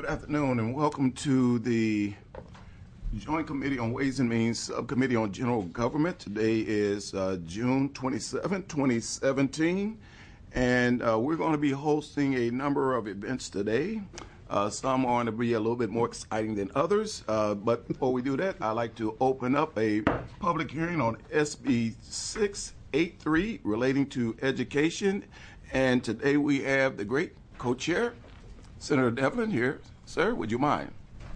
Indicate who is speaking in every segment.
Speaker 1: Good afternoon and welcome to the Joint Committee on Ways and Means Subcommittee on General Government. Today is June 27, 2017, and we're going to be hosting a number of events today. Some are going to be a little bit more exciting than others, but before we do that, I'd like to open up a public hearing on SB 683 relating to education, and today we have the great co-chair, Senator Devlin here. Sir, would you mind?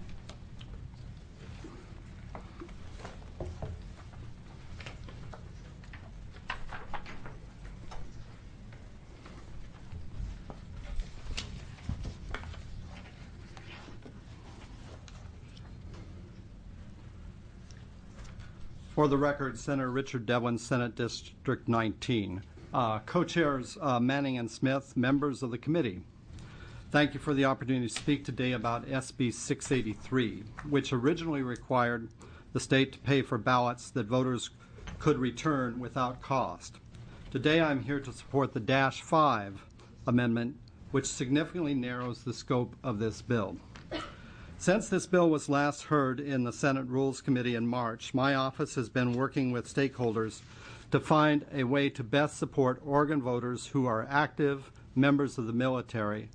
Speaker 2: For the record, Senator Richard Devlin, Senate District 19. Co-chairs Manning and Smith, members of the committee. Thank you for the opportunity to speak today about SB 683, which originally required the state to pay for ballots that voters could return without cost. Today I'm here to support the -5 amendment, which significantly narrows the scope of this bill. Since this bill was last heard in the Senate Rules Committee in March, my office has been working with stakeholders to find a way to best support Oregon voters who are active members of the military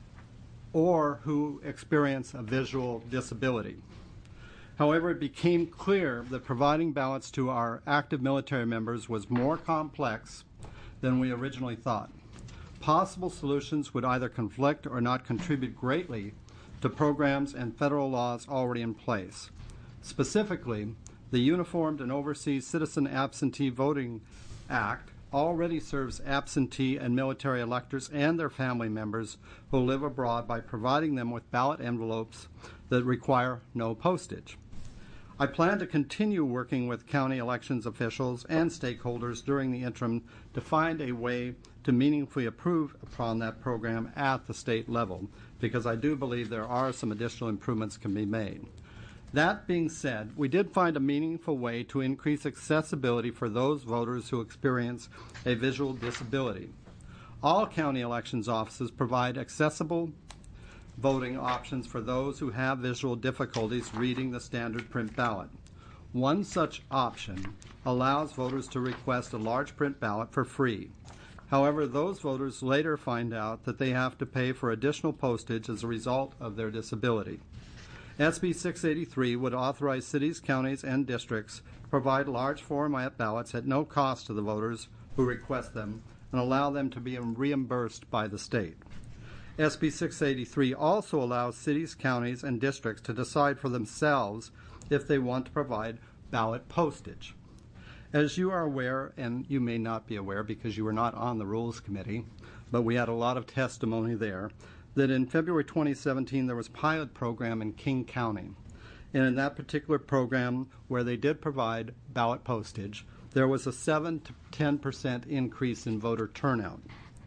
Speaker 2: or who experience a visual disability. However, it became clear that providing ballots to our active military members was more complex than we originally thought. Possible solutions would either conflict or not contribute greatly to programs and federal laws already in place. Specifically, the Uniformed and Overseas Citizen Absentee Voting Act already serves absentee and military electors and their family members who live abroad by providing them with ballot envelopes that require no postage. I plan to continue working with county elections officials and stakeholders during the interim to find a way to meaningfully improve upon that program at the state level, because I do believe there are some additional improvements can be made. That being said, we did find a meaningful way to increase accessibility for those voters who experience a visual disability. All county elections offices provide accessible voting options for those who have visual difficulties reading the standard print ballot. One such option allows voters to request a large print ballot for free. However, those voters later find out that they have to pay for additional postage as a result of their disability. SB 683 would authorize cities, counties, and districts to provide large format ballots at no cost to the voters who request them and allow them to be reimbursed by the state. SB 683 also allows cities, counties, and districts to decide for themselves if they want to provide ballot postage. As you are aware, and you may not be aware because you were not on the Rules Committee, but we had a lot of testimony there, that in February 2017 there was a pilot program in King County. And in that particular program, where they did provide ballot postage, there was a 7 to 10% increase in voter turnout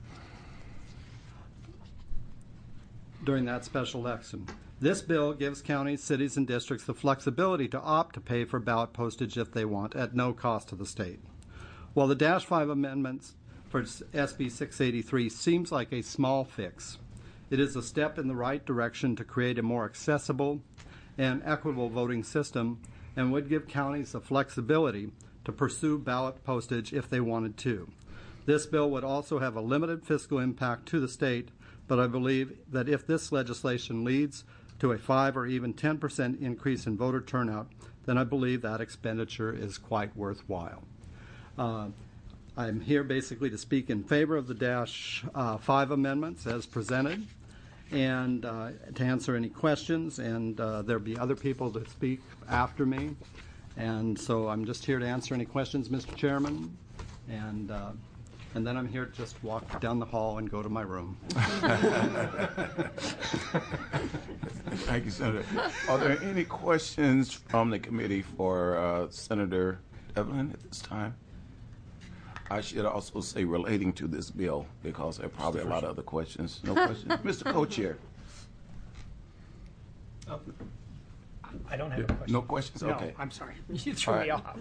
Speaker 2: during that special election. This bill gives counties, cities, and districts the flexibility to opt to pay for ballot postage if they want at no cost to the state. While the -5 amendments for SB 683 seems like a small fix, it is a step in the right direction to create a more accessible and equitable voting system and would give counties the flexibility to pursue ballot postage if they wanted to. This bill would also have a limited fiscal impact to the state, but I believe that if this legislation leads to a 5 or even 10% increase in voter turnout, then I believe that expenditure is quite worthwhile. I'm here basically to speak in favor of the -5 amendments as presented, and to answer any questions, and there'll be other people to speak after me. And so I'm just here to answer any questions, Mr. Chairman, and then I'm here to just walk down the hall and go to my room.
Speaker 1: Thank you, Senator. Are there any questions from the committee for Senator Devlin at this time? I should also say relating to this bill, because there are probably a lot of other questions. No questions? Mr. Co-Chair.
Speaker 3: I don't have a question.
Speaker 1: No questions?
Speaker 3: No,
Speaker 1: okay.
Speaker 3: I'm sorry. You threw me off.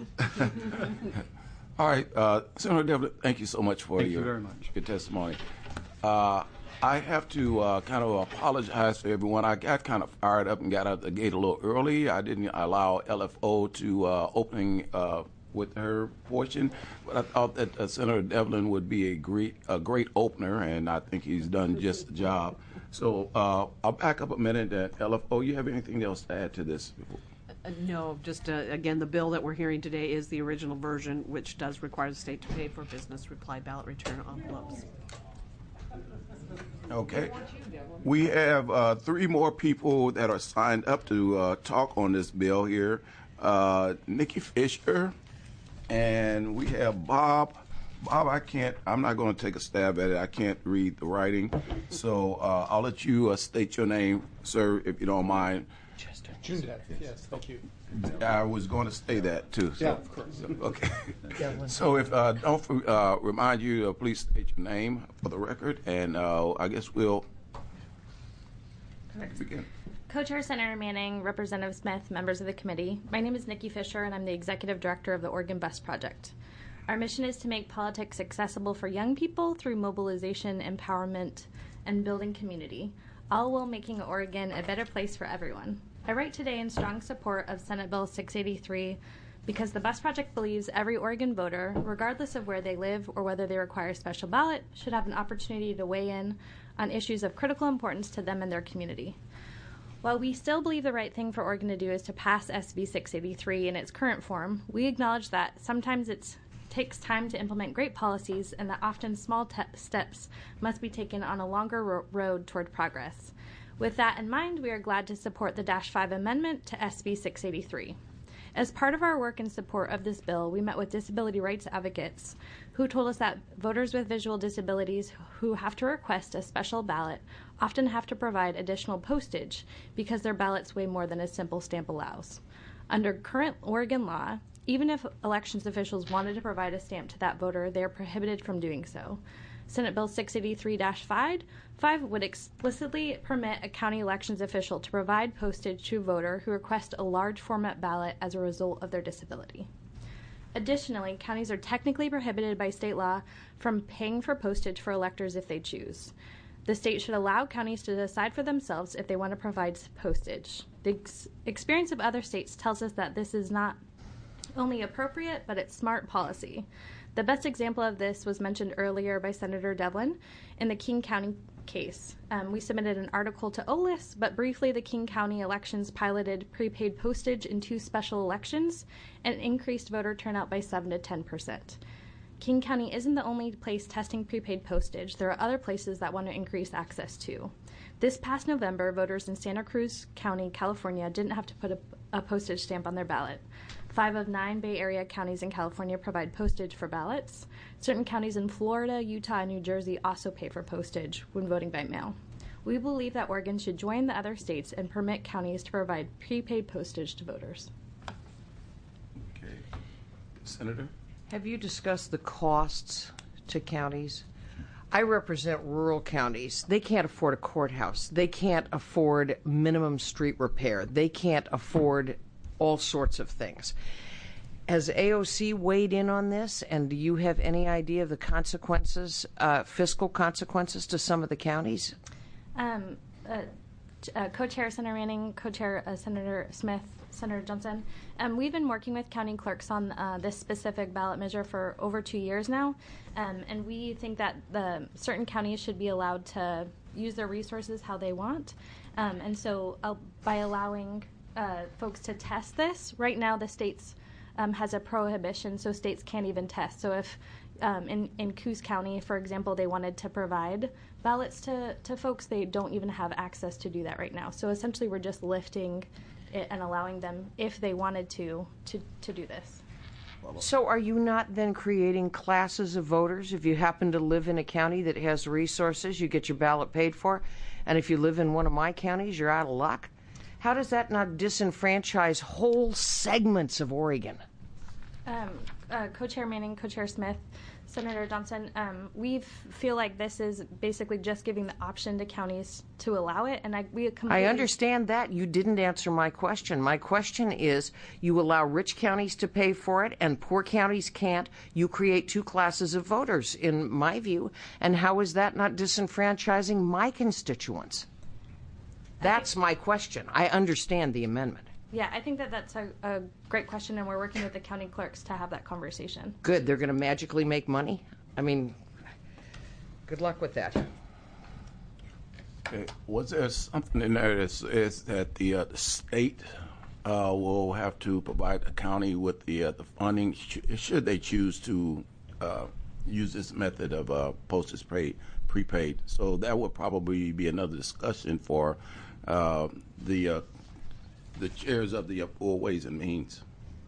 Speaker 1: All right. Senator Devlin, thank you so much for
Speaker 2: Thank you very much.
Speaker 1: your testimony. I have to kind of apologize to everyone. I got kind of fired up and got out the gate a little early. I didn't allow LFO to opening with her portion, but I thought that Senator Devlin would be a great opener, and I think he's done just the job. So I'll back up a minute. LFO, you have anything else to add to this?
Speaker 4: No, just again, the bill that we're hearing today is the original version, which does require the state to pay for business reply ballot return envelopes.
Speaker 1: Okay. We have 3 more people that are signed up to talk on this bill here. Nikki Fisher, and we have Bob. Bob, I'm not going to take a stab at it. I can't read the writing. So I'll let you state your name, sir, if you don't mind.
Speaker 3: June 10th, yes, thank you.
Speaker 1: I was going to say that too. So.
Speaker 3: Yeah, of course.
Speaker 1: Okay. So if don't remind you to please state your name for the record, and I guess we'll begin.
Speaker 5: Co-Chair Senator Manning, Representative Smith, members of the committee. My name is Nikki Fisher, and I'm the Executive Director of the Oregon Bus Project. Our mission is to make politics accessible for young people through mobilization, empowerment, and building community, all while making Oregon a better place for everyone. I write today in strong support of Senate Bill 683 because the Bus Project believes every Oregon voter, regardless of where they live or whether they require a special ballot, should have an opportunity to weigh in on issues of critical importance to them and their community. While we still believe the right thing for Oregon to do is to pass SB 683 in its current form, we acknowledge that sometimes it takes time to implement great policies and that often small steps must be taken on a longer road toward progress. With that in mind, we are glad to support the -5 amendment to SB 683. As part of our work in support of this bill, we met with disability rights advocates who told us that voters with visual disabilities who have to request a special ballot often have to provide additional postage because their ballots weigh more than a simple stamp allows. Under current Oregon law, even if elections officials wanted to provide a stamp to that voter, they are prohibited from doing so. Senate Bill 683-5 would explicitly permit a county elections official to provide postage to a voter who requests a large format ballot as a result of their disability. Additionally, counties are technically prohibited by state law from paying for postage for electors if they choose. The state should allow counties to decide for themselves if they want to provide postage. The experience of other states tells us that this is not only appropriate, but it's smart policy. The best example of this was mentioned earlier by Senator Devlin in the King County case. We submitted an article to OLIS, but briefly the King County elections piloted prepaid postage in 2 special elections and increased voter turnout by 7 to 10%. King County isn't the only place testing prepaid postage. There are other places that want to increase access too. This past November, voters in Santa Cruz County, California didn't have to put a postage stamp on their ballot. 5 of 9 Bay Area counties in California provide postage for ballots. Certain counties in Florida, Utah, and New Jersey also pay for postage when voting by mail. We believe that Oregon should join the other states and permit counties to provide prepaid postage to voters.
Speaker 1: Okay. Senator?
Speaker 6: Have you discussed the costs to counties? I represent rural counties. They can't afford a courthouse. They can't afford minimum street repair. They can't afford all sorts of things. Has AOC weighed in on this, and do you have any idea of the consequences, fiscal consequences to some of the counties?
Speaker 5: Co-Chair Senator Manning, Co-Chair Senator Smith, Senator Johnson, we've been working with county clerks on this specific ballot measure for over 2 years now, and we think that certain counties should be allowed to use their resources how they want, and so by allowing folks to test this, right now the states has a prohibition, so states can't even test. So if in Coos County, for example, they wanted to provide ballots to folks, they don't even have access to do that right now. So essentially we're just lifting it and allowing them, if they wanted to do this.
Speaker 6: So are you not then creating classes of voters? If you happen to live in a county that has resources, you get your ballot paid for, and if you live in one of my counties, you're out of luck? How does that not disenfranchise whole segments of Oregon?
Speaker 5: Co-Chair Manning, Co-Chair Smith, Senator Johnson, we feel like this is basically just giving the option to counties to allow it, and
Speaker 6: I understand that. You didn't answer my question. My question is, you allow rich counties to pay for it and poor counties can't. You create two classes of voters, in my view, and how is that not disenfranchising my constituents? That's my question. I understand the amendment.
Speaker 5: Yeah, I think that that's a great question, and we're working with the county clerks to have that conversation.
Speaker 6: Good. They're going to magically make money? I mean, good luck with that.
Speaker 1: Okay. Was there something in there that says that the state will have to provide the county with the funding should they choose to use this method of postage prepaid? So that would probably be another discussion for the chairs of the Full Ways and Means.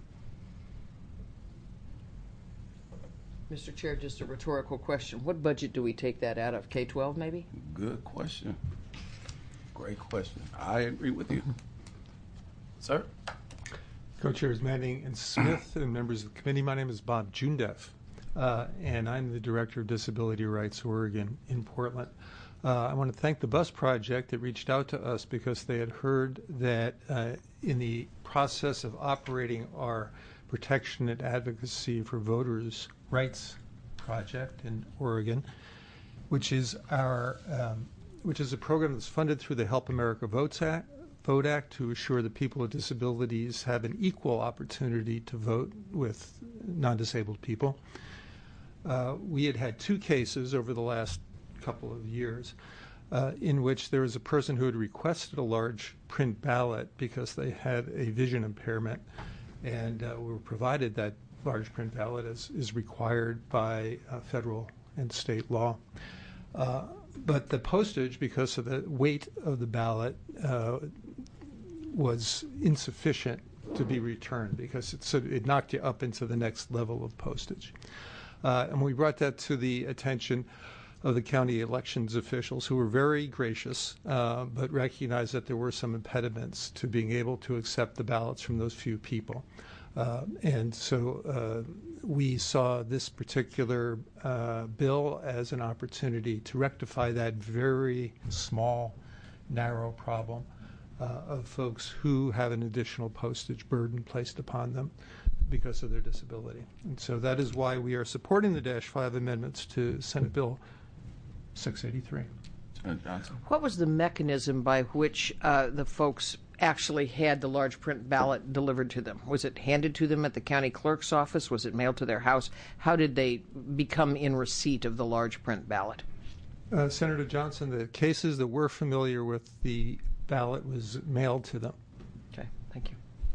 Speaker 6: Mr. Chair, just a rhetorical question. What budget do we take that out of? K-12 maybe?
Speaker 1: Good question. Great question. I agree with you. Sir?
Speaker 3: Co-Chairs Manning and Smith and members of the committee, my name is Bob Jundeff, and I'm the Director of Disability Rights Oregon in Portland. I want to thank the Bus Project that reached out to us because they had heard that in the process of operating our Protection and Advocacy for Voters Rights Project in Oregon, which is a program that's funded through the Help America Vote Act to assure that people with disabilities have an equal opportunity to vote with non-disabled people. We had two cases over the last couple of years in which there was a person who had requested a large print ballot because they had a vision impairment, and were provided that large print ballot as is required by federal and state law. But the postage, because of the weight of the ballot, was insufficient to be returned because it knocked you up into the next level of postage. And we brought that to the attention of the county elections officials, who were very gracious, but recognized that there were some impediments to being able to accept the ballots from those few people. And so we saw this particular bill as an opportunity to rectify that very small, narrow problem of folks who have an additional postage burden placed upon them because of their disability. And so that is why we are supporting the -5 amendments to Senate Bill 683.
Speaker 1: Senator Johnson?
Speaker 6: What was the mechanism by which the folks actually had the large print ballot delivered to them? Was it handed to them at the county clerk's office? Was it mailed to their house? How did they become in receipt of the large print ballot?
Speaker 3: Senator Johnson, the cases that we're familiar with, the ballot was mailed to them.
Speaker 6: Okay, thank you.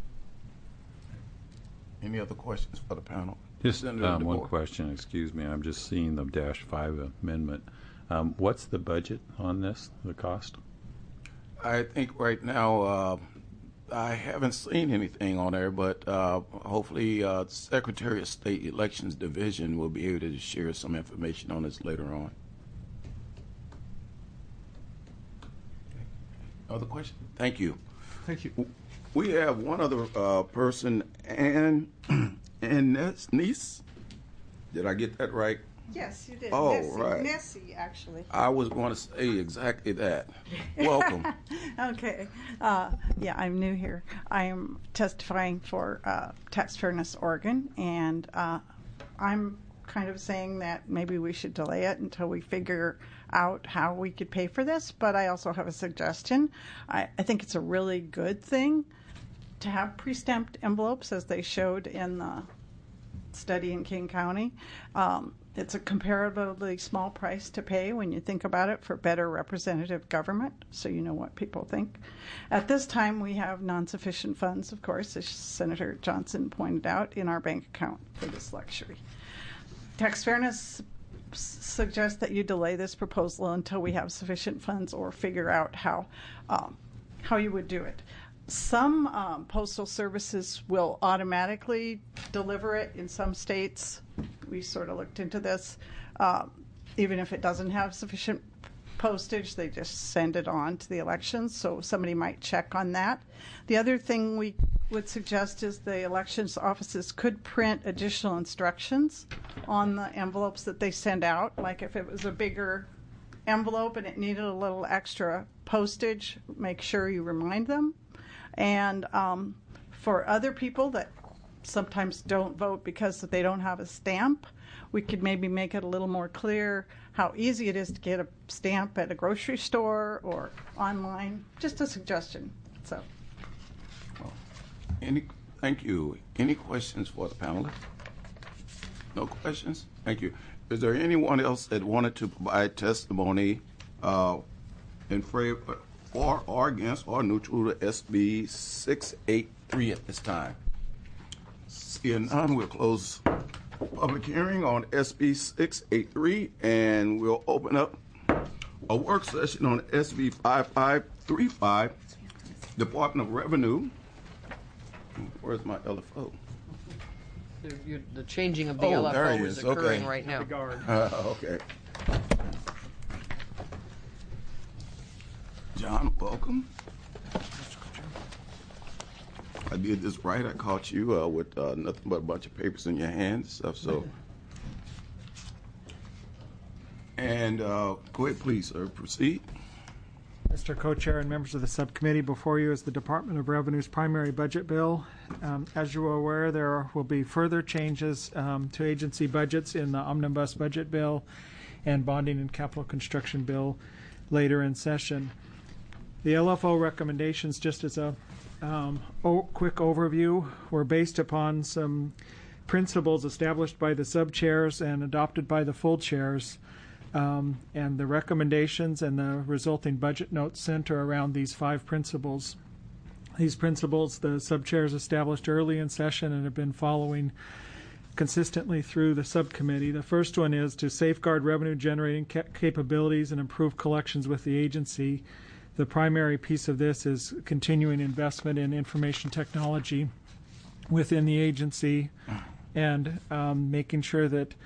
Speaker 1: Any other questions for the panel?
Speaker 7: Just
Speaker 1: Senator
Speaker 7: one
Speaker 1: DeBoer.
Speaker 7: question, excuse me. I'm just seeing the -5 amendment. What's the budget on this, the cost?
Speaker 1: I think right now I haven't seen anything on there, but hopefully Secretary of State Elections Division will be able to share some information on this later on. Other question? Thank you.
Speaker 3: Thank you.
Speaker 1: We have one other person, Ann Niece. Did I get that right?
Speaker 8: Yes, you did.
Speaker 1: Oh,
Speaker 8: Nessie,
Speaker 1: right.
Speaker 8: Nessie, actually.
Speaker 1: I was going to say exactly that. Welcome.
Speaker 8: Okay. Yeah, I'm new here. I am testifying for Tax Fairness Oregon, and I'm kind of saying that maybe we should delay it until we figure out how we could pay for this. But I also have a suggestion. I think it's a really good thing to have pre-stamped envelopes, as they showed in the study in King County. It's a comparatively small price to pay when you think about it for better representative government, so you know what people think. At this time, we have non-sufficient funds, of course, as Senator Johnson pointed out, in our bank account for this luxury. Tax Fairness suggests that you delay this proposal until we have sufficient funds or figure out how you would do it. Some postal services will automatically deliver it in some states. We sort of looked into this. Even if it doesn't have sufficient postage, they just send it on to the elections, so somebody might check on that. The other thing we would suggest is the elections offices could print additional instructions on the envelopes that they send out. Like if it was a bigger envelope and it needed a little extra postage, make sure you remind them. And for other people that sometimes don't vote because they don't have a stamp, we could maybe make it a little more clear how easy it is to get a stamp at a grocery store or online. Just a suggestion. So,
Speaker 1: Thank you. Any questions for the panelists? No questions? Thank you. Is there anyone else that wanted to provide testimony in favor or against or neutral to SB 683 at this time? Seeing none, we'll close public hearing on SB 683, and we'll open up a work session on SB 5535, Department of Revenue. Where's my LFO?
Speaker 6: The changing of the
Speaker 1: Oh, there
Speaker 6: LFO
Speaker 1: he
Speaker 6: is
Speaker 1: is.
Speaker 6: occurring
Speaker 1: Okay.
Speaker 6: right now.
Speaker 1: Okay. John, welcome. I did this right. I caught you with nothing but a bunch of papers in your hand and stuff. So, and go ahead, please, sir. Proceed.
Speaker 9: Mr. Co-Chair and members of the subcommittee, before you is the Department of Revenue's primary budget bill. As you are aware, there will be further changes to agency budgets in the omnibus budget bill and bonding and capital construction bill later in session. The LFO recommendations, just as a quick overview, were based upon some principles established by the sub-chairs and adopted by the full chairs. And the recommendations and the resulting budget notes center around these 5 principles. These principles the sub-chairs established early in session and have been following consistently through the subcommittee. The first one is to safeguard revenue-generating capabilities and improve collections with the agency. The primary piece of this is continuing investment in information technology within the agency and making sure that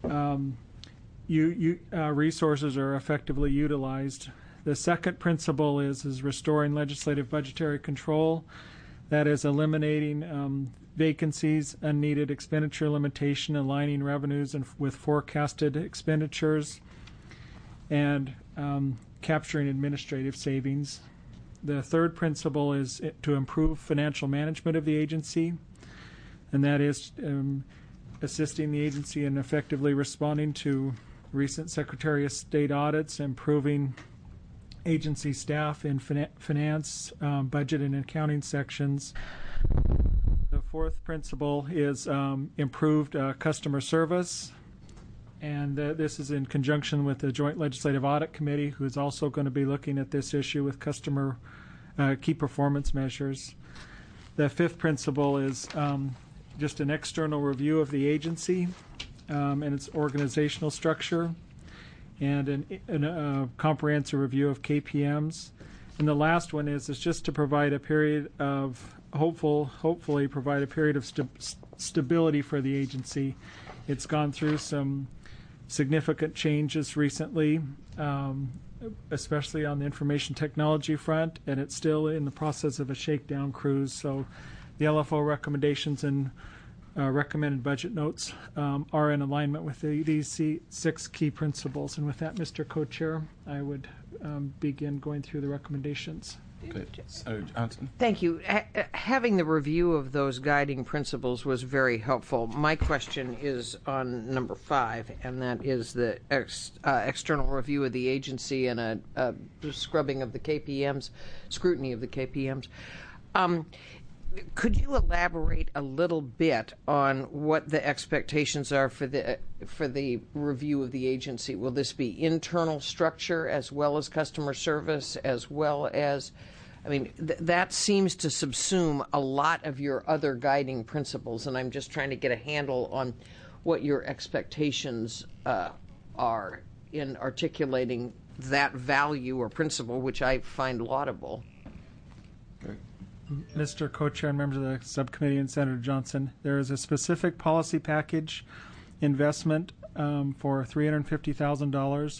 Speaker 9: resources are effectively utilized. The second principle is restoring legislative budgetary control. That is eliminating vacancies, unneeded expenditure limitation, aligning revenues with forecasted expenditures, and capturing administrative savings. The third principle is to improve financial management of the agency, and that is assisting the agency in effectively responding to recent Secretary of State audits, improving agency staff in finance, budget, and accounting sections. The fourth principle is improved customer service, and this is in conjunction with the Joint Legislative Audit Committee, who is also going to be looking at this issue with customer key performance measures. The fifth principle is just an external review of the agency and its organizational structure, and a comprehensive review of KPMs. And the last one is just to provide a period of hopefully provide a period of stability for the agency. It's gone through some significant changes recently, especially on the information technology front, and it's still in the process of a shakedown cruise. So the LFO recommendations and recommended budget notes are in alignment with these 6 key principles. And with that, Mr. Co-Chair, I would begin going through the recommendations.
Speaker 1: Okay. Senator Johnson.
Speaker 6: Thank you. Having the review of those guiding principles was very helpful. My question is on number 5, and that is the external review of the agency and a scrubbing of the KPMs, scrutiny of the KPMs. Could you elaborate a little bit on what the expectations are for the review of the agency? Will this be internal structure as well as customer service, as well as, I mean, that seems to subsume a lot of your other guiding principles, and I'm just trying to get a handle on what your expectations are in articulating that value or principle, which I find laudable.
Speaker 9: Mr. Co-Chair and members of the subcommittee and Senator Johnson, there is a specific policy package investment for $350,000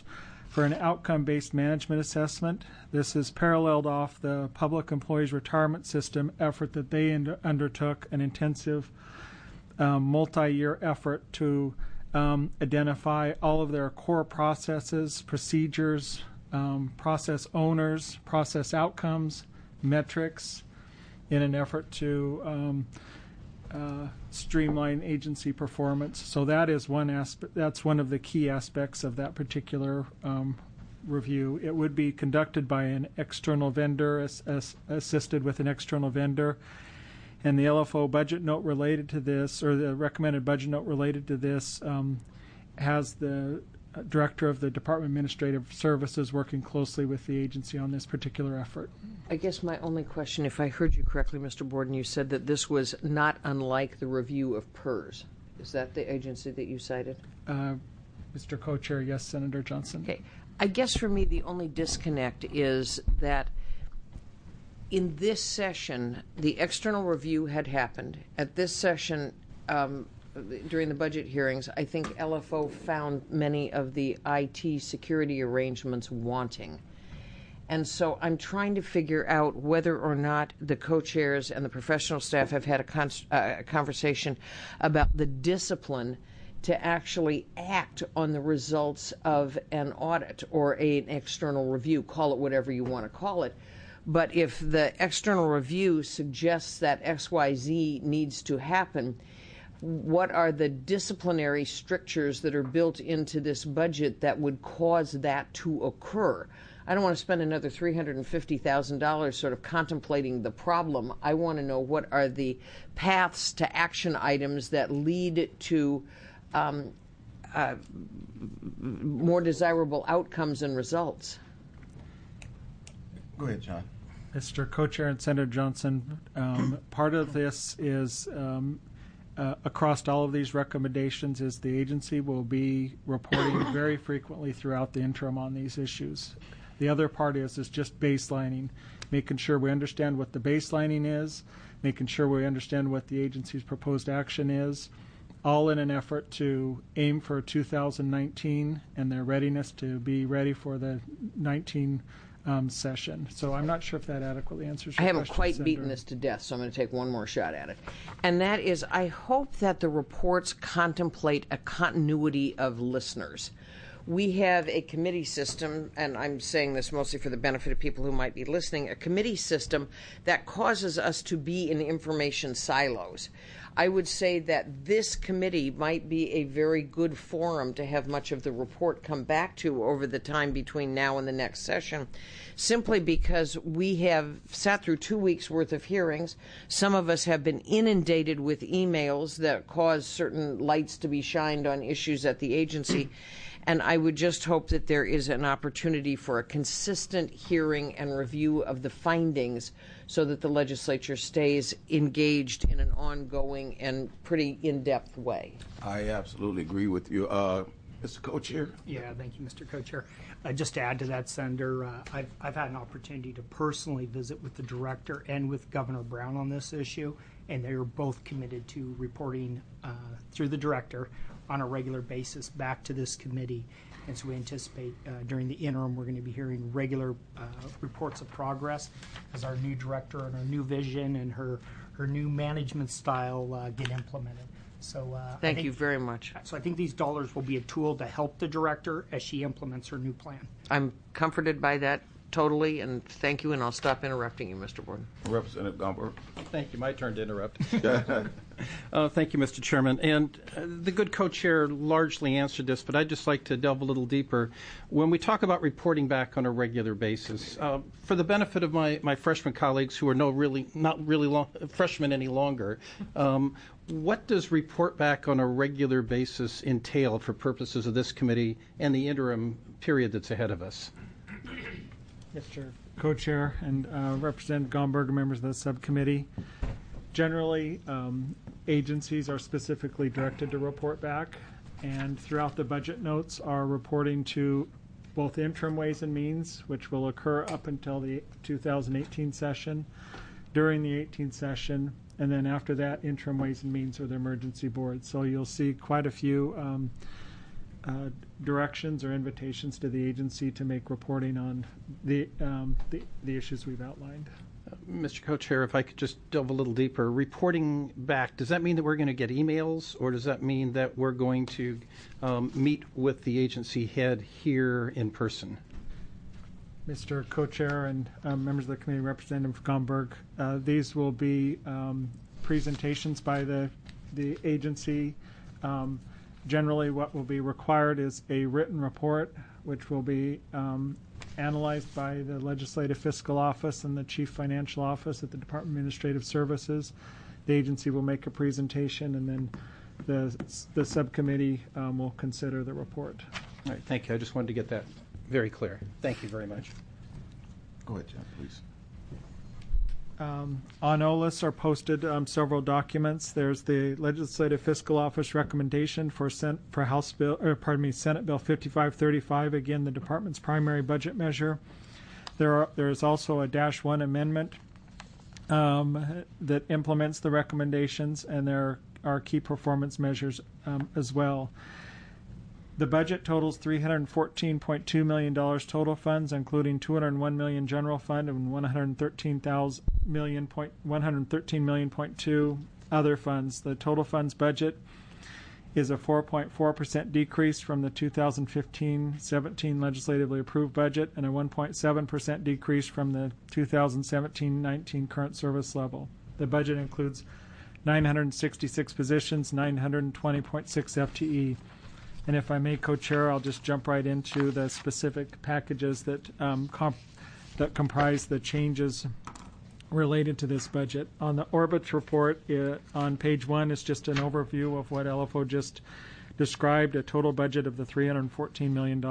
Speaker 9: for an outcome-based management assessment. This is paralleled off the Public Employees Retirement System effort that they undertook, an intensive multi-year effort to identify all of their core processes, procedures, process owners, process outcomes, metrics, in an effort to streamline agency performance. So that is one aspect. That's one of the key aspects of that particular review. It would be conducted by an external vendor, assisted with an external vendor. And the LFO budget note related to this, or the recommended budget note related to this, has the director of the Department of Administrative Services working closely with the agency on this particular effort.
Speaker 6: I guess my only question, if I heard you correctly, Mr. Borden, you said that this was not unlike the review of PERS. Is that the agency that you cited?
Speaker 9: Mr. Co-Chair, yes, Senator Johnson.
Speaker 6: Okay. I guess for me the only disconnect is that in this session, the external review had happened. At this session, during the budget hearings, I think LFO found many of the IT security arrangements wanting. And so I'm trying to figure out whether or not the co-chairs and the professional staff have had a conversation about the discipline to actually act on the results of an audit or an external review. Call it whatever you want to call it. But if the external review suggests that XYZ needs to happen, what are the disciplinary strictures that are built into this budget that would cause that to occur? I don't want to spend another $350,000 sort of contemplating the problem. I want to know what are the paths to action items that lead to more desirable outcomes and results.
Speaker 1: Go ahead, John.
Speaker 9: Mr. Co-Chair and Senator Johnson, part of this is across all of these recommendations is the agency will be reporting very frequently throughout the interim on these issues. The other part is just baselining, making sure we understand what the baselining is, making sure we understand what the agency's proposed action is, all in an effort to aim for 2019 and their readiness to be ready for the 19 session. So I'm not sure if that adequately answers your question.
Speaker 6: I haven't quite
Speaker 9: Senator.
Speaker 6: beaten this to death, so I'm going to take one more shot at it. And that is, I hope that the reports contemplate a continuity of listeners. We have a committee system, and I'm saying this mostly for the benefit of people who might be listening, a committee system that causes us to be in information silos. I would say that this committee might be a very good forum to have much of the report come back to over the time between now and the next session, simply because we have sat through 2 weeks' worth of hearings. Some of us have been inundated with emails that cause certain lights to be shined on issues at the agency. And I would just hope that there is an opportunity for a consistent hearing and review of the findings so that the legislature stays engaged in an ongoing and pretty in-depth way.
Speaker 1: I absolutely agree with you. Mr. Co-Chair?
Speaker 10: Yeah, thank you, Mr. Co-Chair. Just to add to that, Senator, I've had an opportunity to personally visit with the director and with Governor Brown on this issue, and they are both committed to reporting through the director on a regular basis back to this committee. And so we anticipate during the interim we're going to be hearing regular reports of progress as our new director and our new vision and her new management style get implemented. So
Speaker 6: Thank you very much.
Speaker 10: So I think these dollars will be a tool to help the director as she implements her new plan.
Speaker 6: I'm comforted by that totally, and thank you, and I'll stop interrupting you, Mr. Borden.
Speaker 1: Representative Gomberg.
Speaker 2: Thank you. My turn to interrupt. Thank you, Mr. Chairman. And the good co-chair largely answered this, but I'd just like to delve a little deeper. When we talk about reporting back on a regular basis, for the benefit of my freshman colleagues who are not really freshmen any longer, what does report back on a regular basis entail for purposes of this committee and the interim period that's ahead of us?
Speaker 9: Mr. Co-Chair and Representative Gomberg, members of the subcommittee. Generally, agencies are specifically directed to report back, and throughout the budget notes are reporting to both interim Ways and Means, which will occur up until the 2018 session, during the 18th session, and then after that, interim Ways and Means or the emergency board. So you'll see quite a few directions or invitations to the agency to make reporting on the issues we've outlined.
Speaker 11: Mr. Co-Chair, if I could just delve a little deeper. Reporting back, does that mean that we're going to get emails, or does that mean that we're going to meet with the agency head here in person?
Speaker 9: Mr. Co-Chair and members of the committee, Representative Gomberg, these will be presentations by the agency. Generally, what will be required is a written report, which will be analyzed by the Legislative Fiscal Office and the Chief Financial Office at the Department of Administrative Services. The agency will make a presentation, and then the subcommittee will consider the report.
Speaker 11: All right, thank you. I just wanted to get that very clear. Thank you very much.
Speaker 1: Go ahead, John, please.
Speaker 9: On OLIS are posted several documents. There's the Legislative Fiscal Office recommendation for Senate Bill 5535. Again, the department's primary budget measure. There's also a -1 amendment that implements the recommendations, and there are key performance measures as well. The budget totals $314.2 million total funds, including $201 million general fund and $113 million.2 other funds. The total funds budget is a 4.4% decrease from the 2015-17 legislatively approved budget and a 1.7% decrease from the 2017-19 current service level. The budget includes 966 positions, 920.6 FTE. And if I may, Co-Chair, I'll just jump right into the specific packages that comprise the changes related to this budget. On the Orbitz report, on page 1 is just an overview of what LFO just described, a total budget of the $314 million.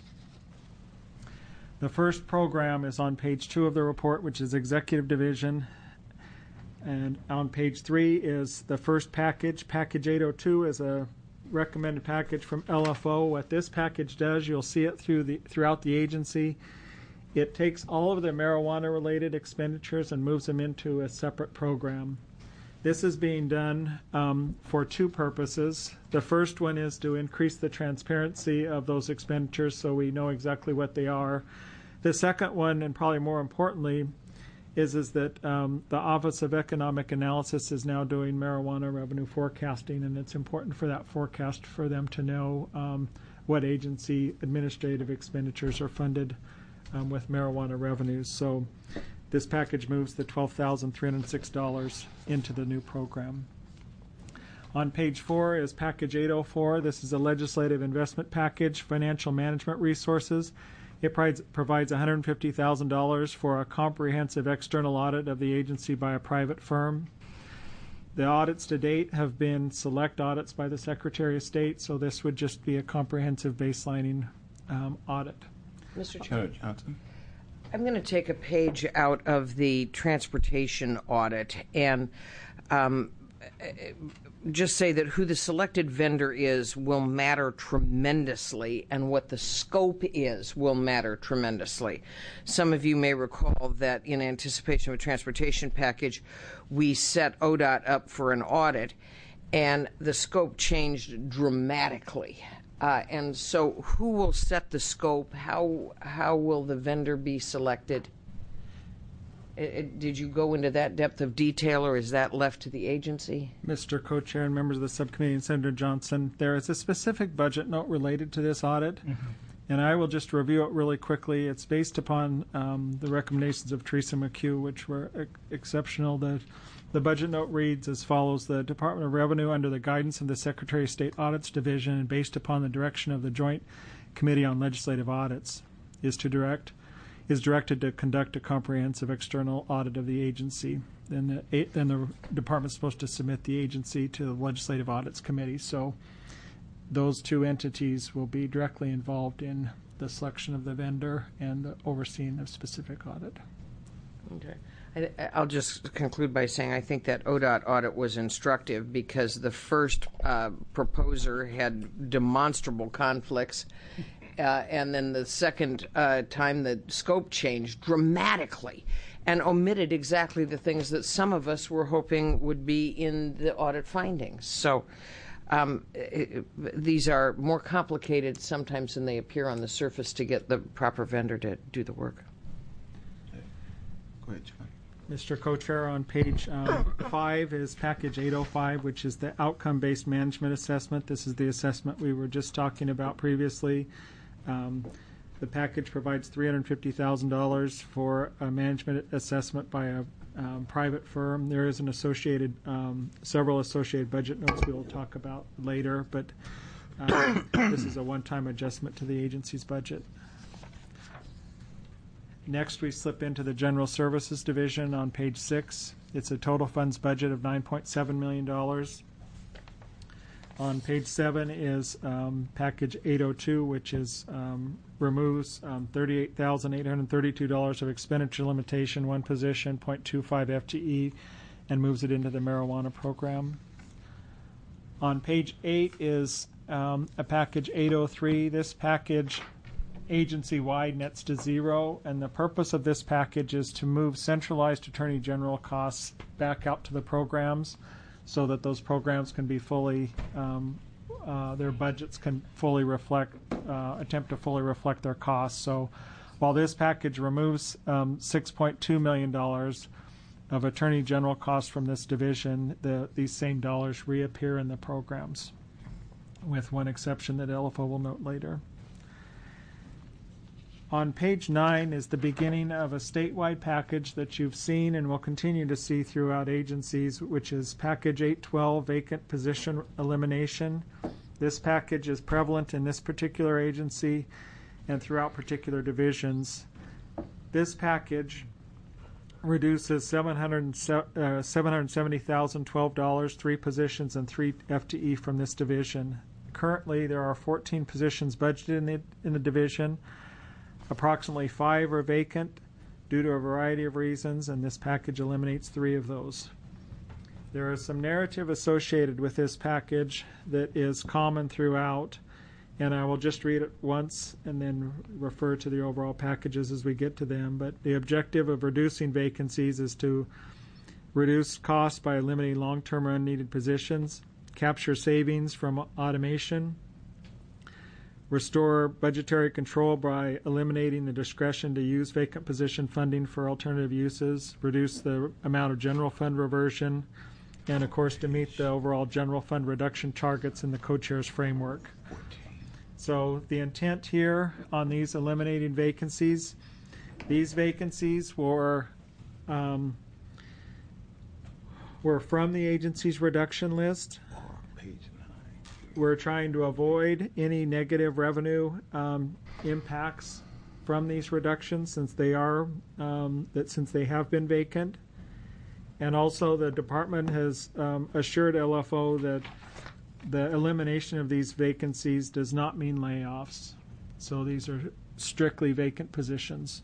Speaker 9: The first program is on page 2 of the report, which is Executive Division. And on page 3 is the first package. Package 802 is a recommended package from LFO. What this package does, you'll see it throughout the agency. It takes all of the marijuana-related expenditures and moves them into a separate program. This is being done for two purposes. The first one is to increase the transparency of those expenditures so we know exactly what they are. The second one, and probably more importantly, is that the Office of Economic Analysis is now doing marijuana revenue forecasting, and it's important for that forecast for them to know what agency administrative expenditures are funded with marijuana revenues. So this package moves the $12,306 into the new program. On page 4 is Package 804. This is a legislative investment package, financial management resources. It provides $150,000 for a comprehensive external audit of the agency by a private firm. The audits to date have been select audits by the Secretary of State, so this would just be a comprehensive baselining audit.
Speaker 6: Mr. Johnson, I'm going to take a page out of the transportation audit and just say that who the selected vendor is will matter tremendously, and what the scope is will matter tremendously. Some of you may recall that in anticipation of a transportation package, we set ODOT up for an audit, and the scope changed dramatically. And so who will set the scope? How will the vendor be selected? Did you go into that depth of detail, or is that left to the agency?
Speaker 9: Mr. Co-Chair and members of the subcommittee and Senator Johnson, there is a specific budget note related to this audit, and I will just review it really quickly. It's based upon the recommendations of Teresa McHugh, which were exceptional. The budget note reads as follows: the Department of Revenue, under the guidance of the Secretary of State Audits Division and based upon the direction of the Joint Committee on Legislative Audits, is directed to conduct a comprehensive external audit of the agency. Then the department is supposed to submit the agency to the Legislative Audits Committee. So those two entities will be directly involved in the selection of the vendor and the overseeing of specific audit.
Speaker 6: Okay. I'll just conclude by saying I think that ODOT audit was instructive because the first proposer had demonstrable conflicts. And then the second time, the scope changed dramatically and omitted exactly the things that some of us were hoping would be in the audit findings. So these are more complicated sometimes than they appear on the surface to get the proper vendor to do the work.
Speaker 1: Go ahead, John.
Speaker 9: Mr. Co-Chair, on page 5 is package 805, which is the outcome-based management assessment. This is the assessment we were just talking about previously. The package provides $350,000 for a management assessment by a private firm. There is an associated, several associated budget notes we will talk about later, but this is a one-time adjustment to the agency's budget. Next, we slip into the General Services Division on page 6. It's a total funds budget of $9.7 million. On page 7 is package 802, which is removes $38,832 of expenditure limitation, one position, 0.25 FTE, and moves it into the marijuana program. On page 8 is a package 803. This package agency-wide nets to zero, and the purpose of this package is to move centralized Attorney General costs back out to the programs so that those programs can be fully, their budgets can fully reflect, attempt to fully reflect their costs. So while this package removes $6.2 million of Attorney General costs from this division, these same dollars reappear in the programs, with one exception that LFO will note later. On page 9 is the beginning of a statewide package that you've seen and will continue to see throughout agencies, which is package 812, vacant position elimination. This package is prevalent in this particular agency and throughout particular divisions. This package reduces $770,012, 3 positions and 3 FTE from this division. Currently, there are 14 positions budgeted in the division. Approximately 5 are vacant due to a variety of reasons, and this package eliminates 3 of those. There is some narrative associated with this package that is common throughout, and I will just read it once and then refer to the overall packages as we get to them. But the objective of reducing vacancies is to reduce costs by eliminating long-term or unneeded positions, capture savings from automation, restore budgetary control by eliminating the discretion to use vacant position funding for alternative uses, reduce the amount of general fund reversion, and of course to meet the overall general fund reduction targets in the co-chair's framework. So the intent here on these eliminating vacancies, these vacancies were from the agency's reduction list. We're trying to avoid any negative revenue impacts from these reductions since they are since they have been vacant, and also the department has assured LFO that the elimination of these vacancies does not mean layoffs. So these are strictly vacant positions.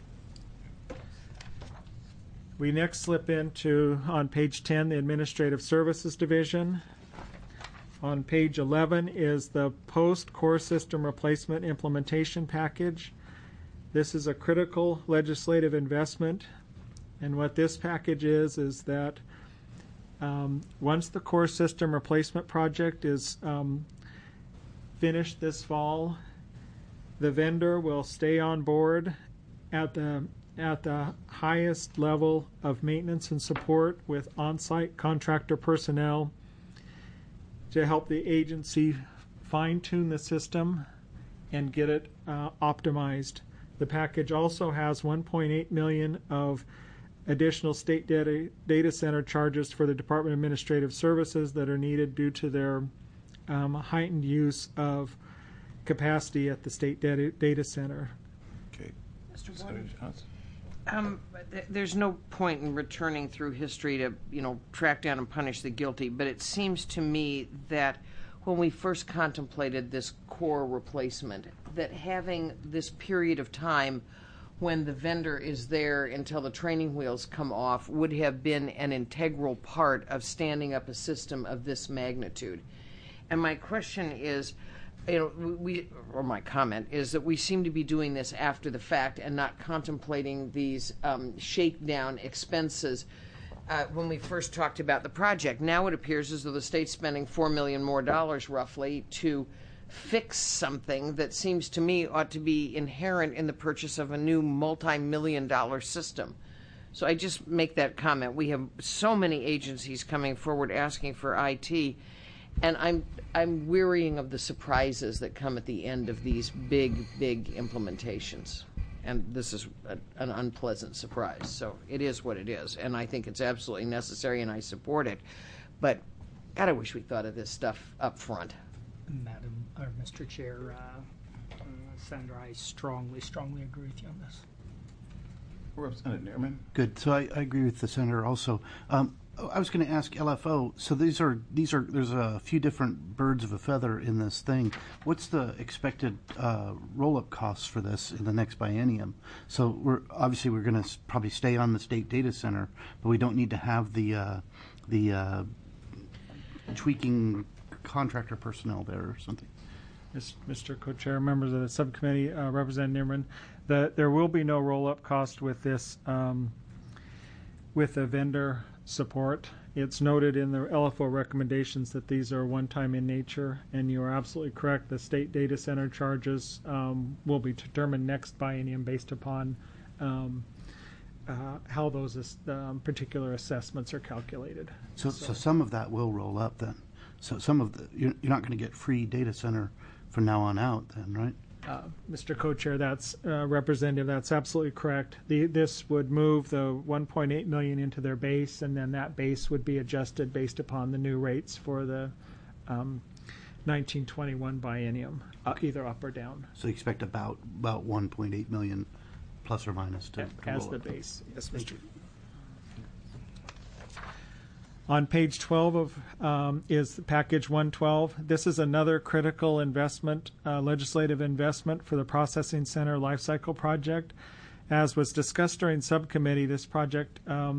Speaker 9: We next slip into, on page 10, the Administrative Services Division. On page 11 is the post-core system replacement implementation package. This is a critical legislative investment, and what this package is that once the core system replacement project is finished this fall, the vendor will stay on board at the highest level of maintenance and support with on-site contractor personnel to help the agency fine-tune the system and get it optimized. The package also has $1.8 million of additional state data center charges for the Department of Administrative Services that are needed due to their heightened use of capacity at the state data center.
Speaker 1: Okay.
Speaker 6: Mr. Warden? There's no point in returning through history to, track down and punish the guilty, but it seems to me that when we first contemplated this core replacement, that having this period of time when the vendor is there until the training wheels come off would have been an integral part of standing up a system of this magnitude. And my question is, my comment is that we seem to be doing this after the fact and not contemplating these shakedown expenses when we first talked about the project. Now it appears as though the state's spending $4 million more roughly to fix something that seems to me ought to be inherent in the purchase of a new multi-million-dollar system. So I just make that comment. We have so many agencies coming forward asking for IT, and I'm wearying of the surprises that come at the end of these big implementations. And this is an unpleasant surprise. So it is what it is, and I think it's absolutely necessary, and I support it. But God, I wish we thought of this stuff up front.
Speaker 10: Madam, or Mr. Chair, Senator, I strongly agree with you on this.
Speaker 1: Representative Neerman.
Speaker 12: Good. So I agree with the senator also. I was going to ask LFO. So these are there's a few different birds of a feather in this thing. What's the expected roll-up costs for this in the next biennium? So we're going to probably stay on the state data center, but we don't need to have the tweaking contractor personnel there or something.
Speaker 9: Mr. Co-Chair, members of the subcommittee, Representative Nimrin, there will be no roll-up cost with this, with the vendor support. It's noted in the LFO recommendations that these are one-time in nature, and you are absolutely correct. The state data center charges will be determined next biennium based upon how those particular assessments are calculated.
Speaker 12: So some of that will roll up then. So some of you're not going to get free data center from now on out then, right?
Speaker 9: Mr. Co-Chair, that's Representative, that's absolutely correct. This would move the $1.8 million into their base, and then that base would be adjusted based upon the new rates for the 1921 biennium, either up or down.
Speaker 12: So you expect about 1.8 million plus or minus to
Speaker 9: as
Speaker 12: roll
Speaker 9: the
Speaker 12: up.
Speaker 9: base.
Speaker 1: Yes, Mr.
Speaker 9: On page 12 of is package 112. This is another critical investment, legislative investment for the processing center life cycle project. As was discussed during subcommittee, this project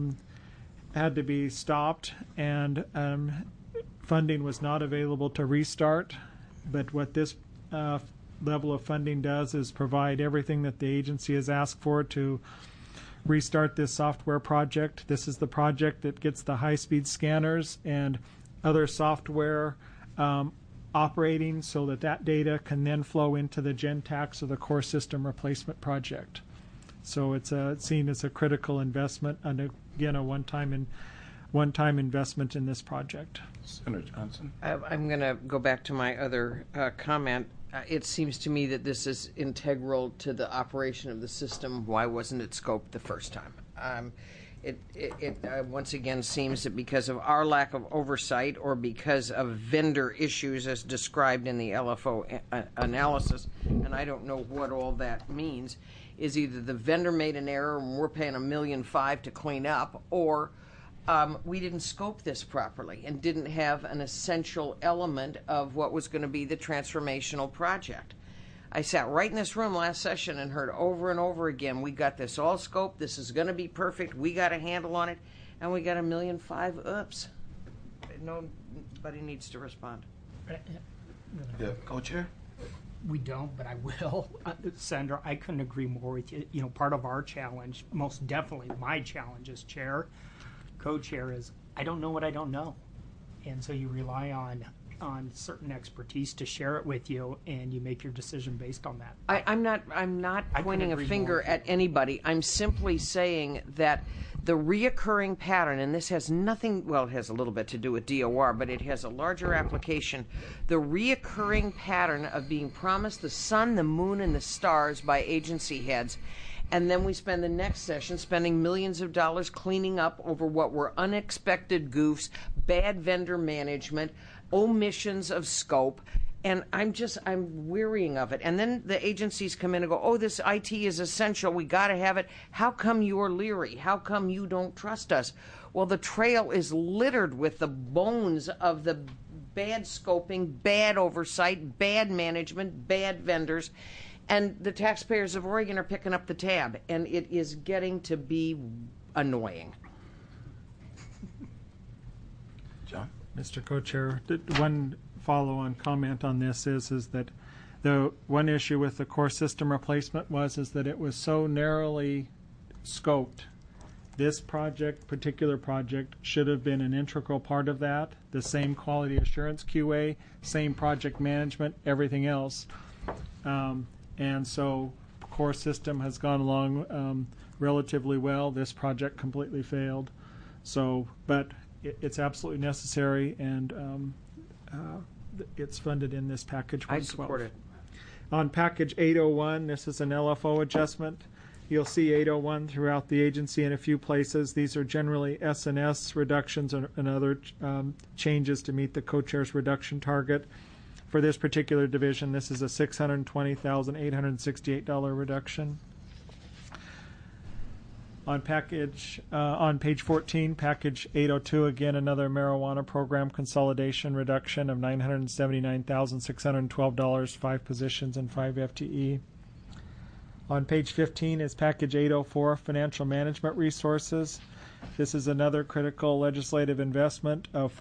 Speaker 9: had to be stopped, and funding was not available to restart. But what this level of funding does is provide everything that the agency has asked for to restart this software project. This is the project that gets the high-speed scanners and other software operating so that data can then flow into the GenTax or the core system replacement project. So it's seen as a critical investment, and again, a one-time investment in this project.
Speaker 1: Senator Johnson.
Speaker 6: I'm going to go back to my other comment. It seems to me that this is integral to the operation of the system. Why wasn't it scoped the first time? It once again seems that because of our lack of oversight or because of vendor issues as described in the LFO analysis, and I don't know what all that means, is either the vendor made an error and we're paying $1.5 million to clean up, or we didn't scope this properly and didn't have an essential element of what was going to be the transformational project. I sat right in this room last session and heard over and over again, we got this all scoped, this is going to be perfect, we got a handle on it, and we got $1.5 million. Oops. Nobody needs to respond.
Speaker 1: Yeah, Co-Chair.
Speaker 10: We don't, but I will. Senator, I couldn't agree more with you. You know, part of our challenge, most definitely my challenge as chair, co-chair, is I don't know what I don't know. And so you rely on certain expertise to share it with you, and you make your decision based on that.
Speaker 6: I'm not pointing a finger at anybody. I'm simply saying that the reoccurring pattern, and this has nothing, well, it has a little bit to do with DOR, but it has a larger application. The reoccurring pattern of being promised the sun, the moon, and the stars by agency heads, and then we spend the next session spending millions of dollars cleaning up over what were unexpected goofs, bad vendor management, omissions of scope, and I'm wearying of it. And then the agencies come in and go, oh, this IT is essential, we got to have it. How come you're leery? How come you don't trust us? Well, the trail is littered with the bones of the bad scoping, bad oversight, bad management, bad vendors, and the taxpayers of Oregon are picking up the tab, and it is getting to be annoying.
Speaker 1: John.
Speaker 9: Mr. Co-Chair, one follow-on comment on this is that the one issue with the core system replacement is that it was so narrowly scoped This particular project, should have been an integral part of that. The same quality assurance QA, same project management, everything else. And so core system has gone along relatively well. This project completely failed. So, but it's absolutely necessary, and it's funded in this package 112.
Speaker 6: I support it.
Speaker 9: On package 801, this is an LFO adjustment. You'll see 801 throughout the agency in a few places. These are generally S&S reductions and other changes to meet the co-chair's reduction target. For this particular division, this is a $620,868 reduction. On page 14, package 802, again another marijuana program consolidation reduction of $979,612, 5 positions and 5 FTE. On page 15 is package 804, financial management resources. This is another critical legislative investment of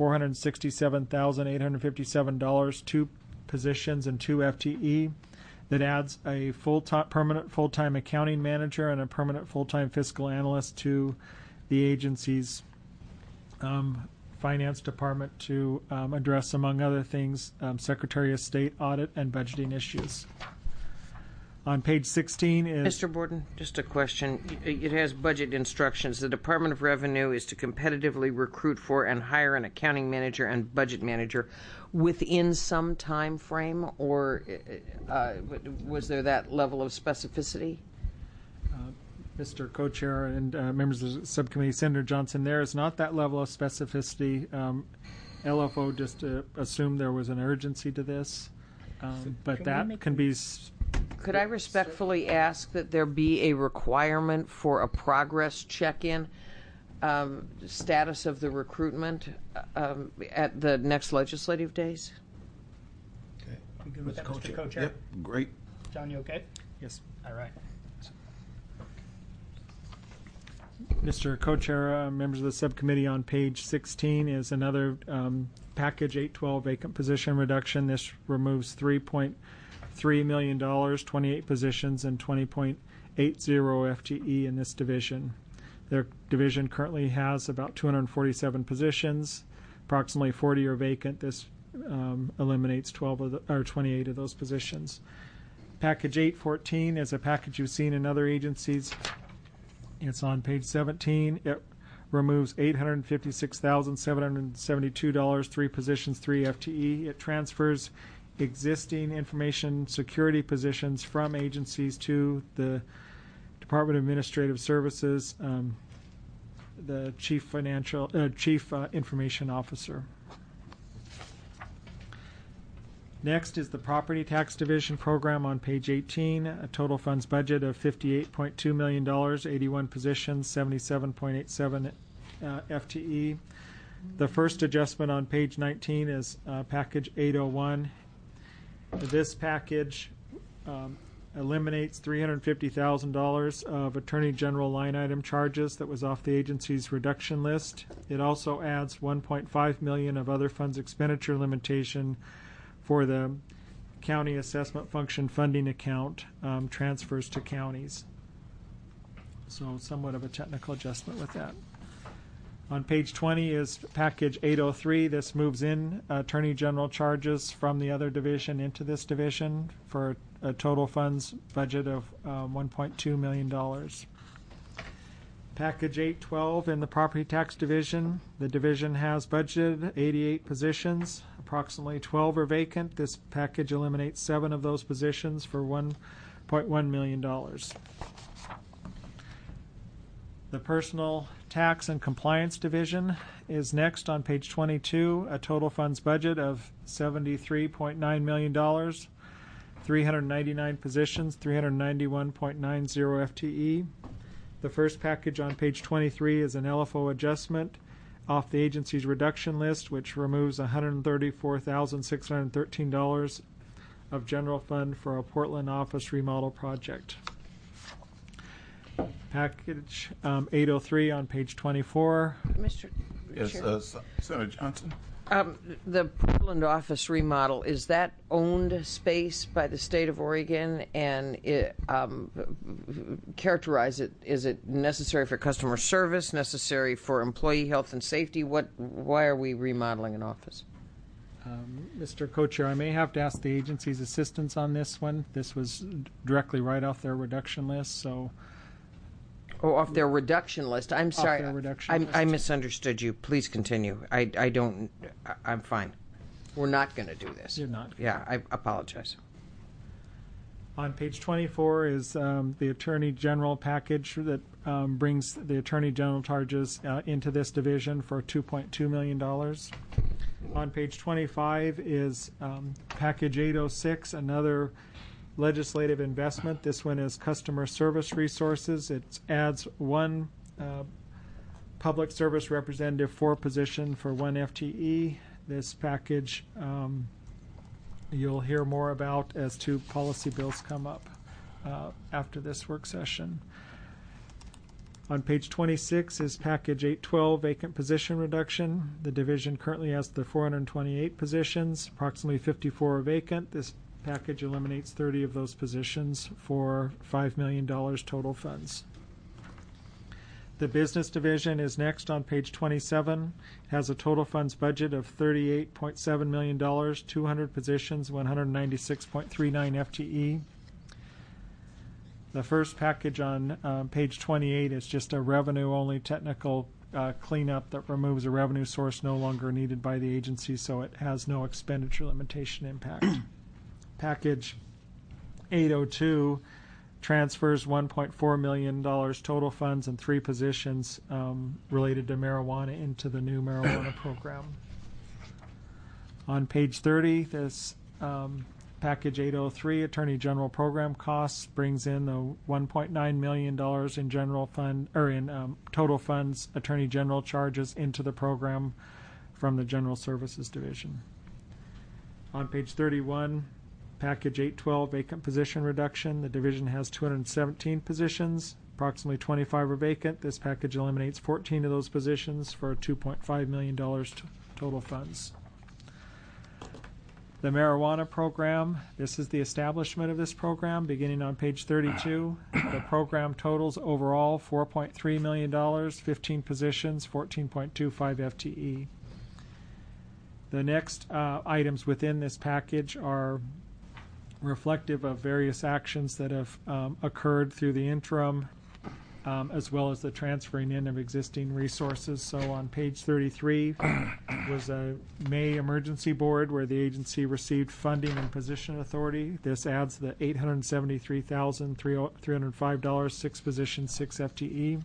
Speaker 9: $467,857, 2 positions and 2 FTE. That adds a permanent full-time accounting manager and a permanent full-time fiscal analyst to the agency's finance department to address, among other things, Secretary of State audit and budgeting issues. On page 16 is...
Speaker 6: Mr. Borden, just a question. It has budget instructions. The Department of Revenue is to competitively recruit for and hire an accounting manager and budget manager within some time frame, or was there that level of specificity?
Speaker 9: Mr. Co-Chair and members of the subcommittee, Senator Johnson, there is not that level of specificity. LFO just assumed there was an urgency to this, but that can be...
Speaker 6: Could I respectfully ask that there be a requirement for a progress check-in status of the recruitment at the next legislative days?
Speaker 10: Okay. You good with that, Mr. Co-Chair?
Speaker 1: Yep, great.
Speaker 10: John, you okay?
Speaker 9: Yes.
Speaker 10: All right.
Speaker 9: Mr. Co-Chair, members of the subcommittee, on page 16 is another package 812 vacant position reduction. This removes $3.3 million, 28 positions, and 20.80 FTE in this division. Their division currently has about 247 positions. Approximately 40 are vacant. This eliminates 28 of those positions. Package 814 is a package you've seen in other agencies. It's on page 17. It removes $856,772, 3 positions, 3 FTE. It transfers existing information security positions from agencies to the Department of Administrative Services, the Chief Information Officer. Next is the Property Tax Division program on page 18. A total funds budget of $58.2 million, 81 positions, 77.87 FTE. The first adjustment on page 19 is package 801. This package eliminates $350,000 of Attorney General line item charges that was off the agency's reduction list. It also adds $1.5 million of other funds expenditure limitation for the county assessment function funding account transfers to counties. So somewhat of a technical adjustment with that. On page 20 is package 803. This moves in Attorney General charges from the other division into this division for a total funds budget of $1.2 million. Package 812 in the Property Tax Division. The division has budgeted 88 positions. Approximately 12 are vacant. This package eliminates 7 of those positions for $1.1 million. The Personal Tax and Compliance Division is next on page 22. A total funds budget of $73.9 million, 399 positions, 391.90 FTE. The first package on page 23 is an LFO adjustment off the agency's reduction list, which removes $134,613 of general fund for a Portland office remodel project. Package 803 on page 24.
Speaker 6: Mr.
Speaker 1: Yes, Senator Johnson.
Speaker 6: The Portland office remodel, is that owned space by the state of Oregon? And characterize it. Is it necessary for customer service, necessary for employee health and safety? Why are we remodeling an office?
Speaker 9: Mr. Co-Chair, I may have to ask the agency's assistance on this one. This was directly right off their reduction list, so...
Speaker 6: Oh, off their reduction list. I'm sorry.
Speaker 9: Off their reduction list.
Speaker 6: I misunderstood you. Please continue. I'm fine. We're not going to do this.
Speaker 9: You're not.
Speaker 6: Yeah, I apologize.
Speaker 9: On page 24 is the Attorney General package that brings the Attorney General charges into this division for $2.2 million. On page 25 is package 806, another legislative investment. This one is customer service resources. It adds one public service representative for position for one FTE. This package you'll hear more about as two policy bills come up after this work session. On page 26 is package 812, vacant position reduction. The division currently has the 428 positions, approximately 54 are vacant. This package eliminates 30 of those positions for $5 million total funds. The business division is next on page 27. It has a total funds budget of $38.7 million, 200 positions, 196.39 FTE. The first package on page 28 is just a revenue-only technical cleanup that removes a revenue source no longer needed by the agency, so it has no expenditure limitation impact. Package 802 transfers $1.4 million total funds and 3 positions related to marijuana into the new marijuana program. On page 30, this package 803, Attorney General program costs, brings in the $1.9 million in general fund or in total funds Attorney General charges into the program from the General Services Division. On page 31, package 812, vacant position reduction. The division has 217 positions. Approximately 25 are vacant. This package eliminates 14 of those positions for $2.5 million total funds. The marijuana program, this is the establishment of this program beginning on page 32. The program totals overall $4.3 million, 15 positions, 14.25 FTE. The next items within this package are reflective of various actions that have occurred through the interim, as well as the transferring in of existing resources. So on page 33 was a May emergency board where the agency received funding and position authority. This adds the $873,305, 6 positions, 6 FTE.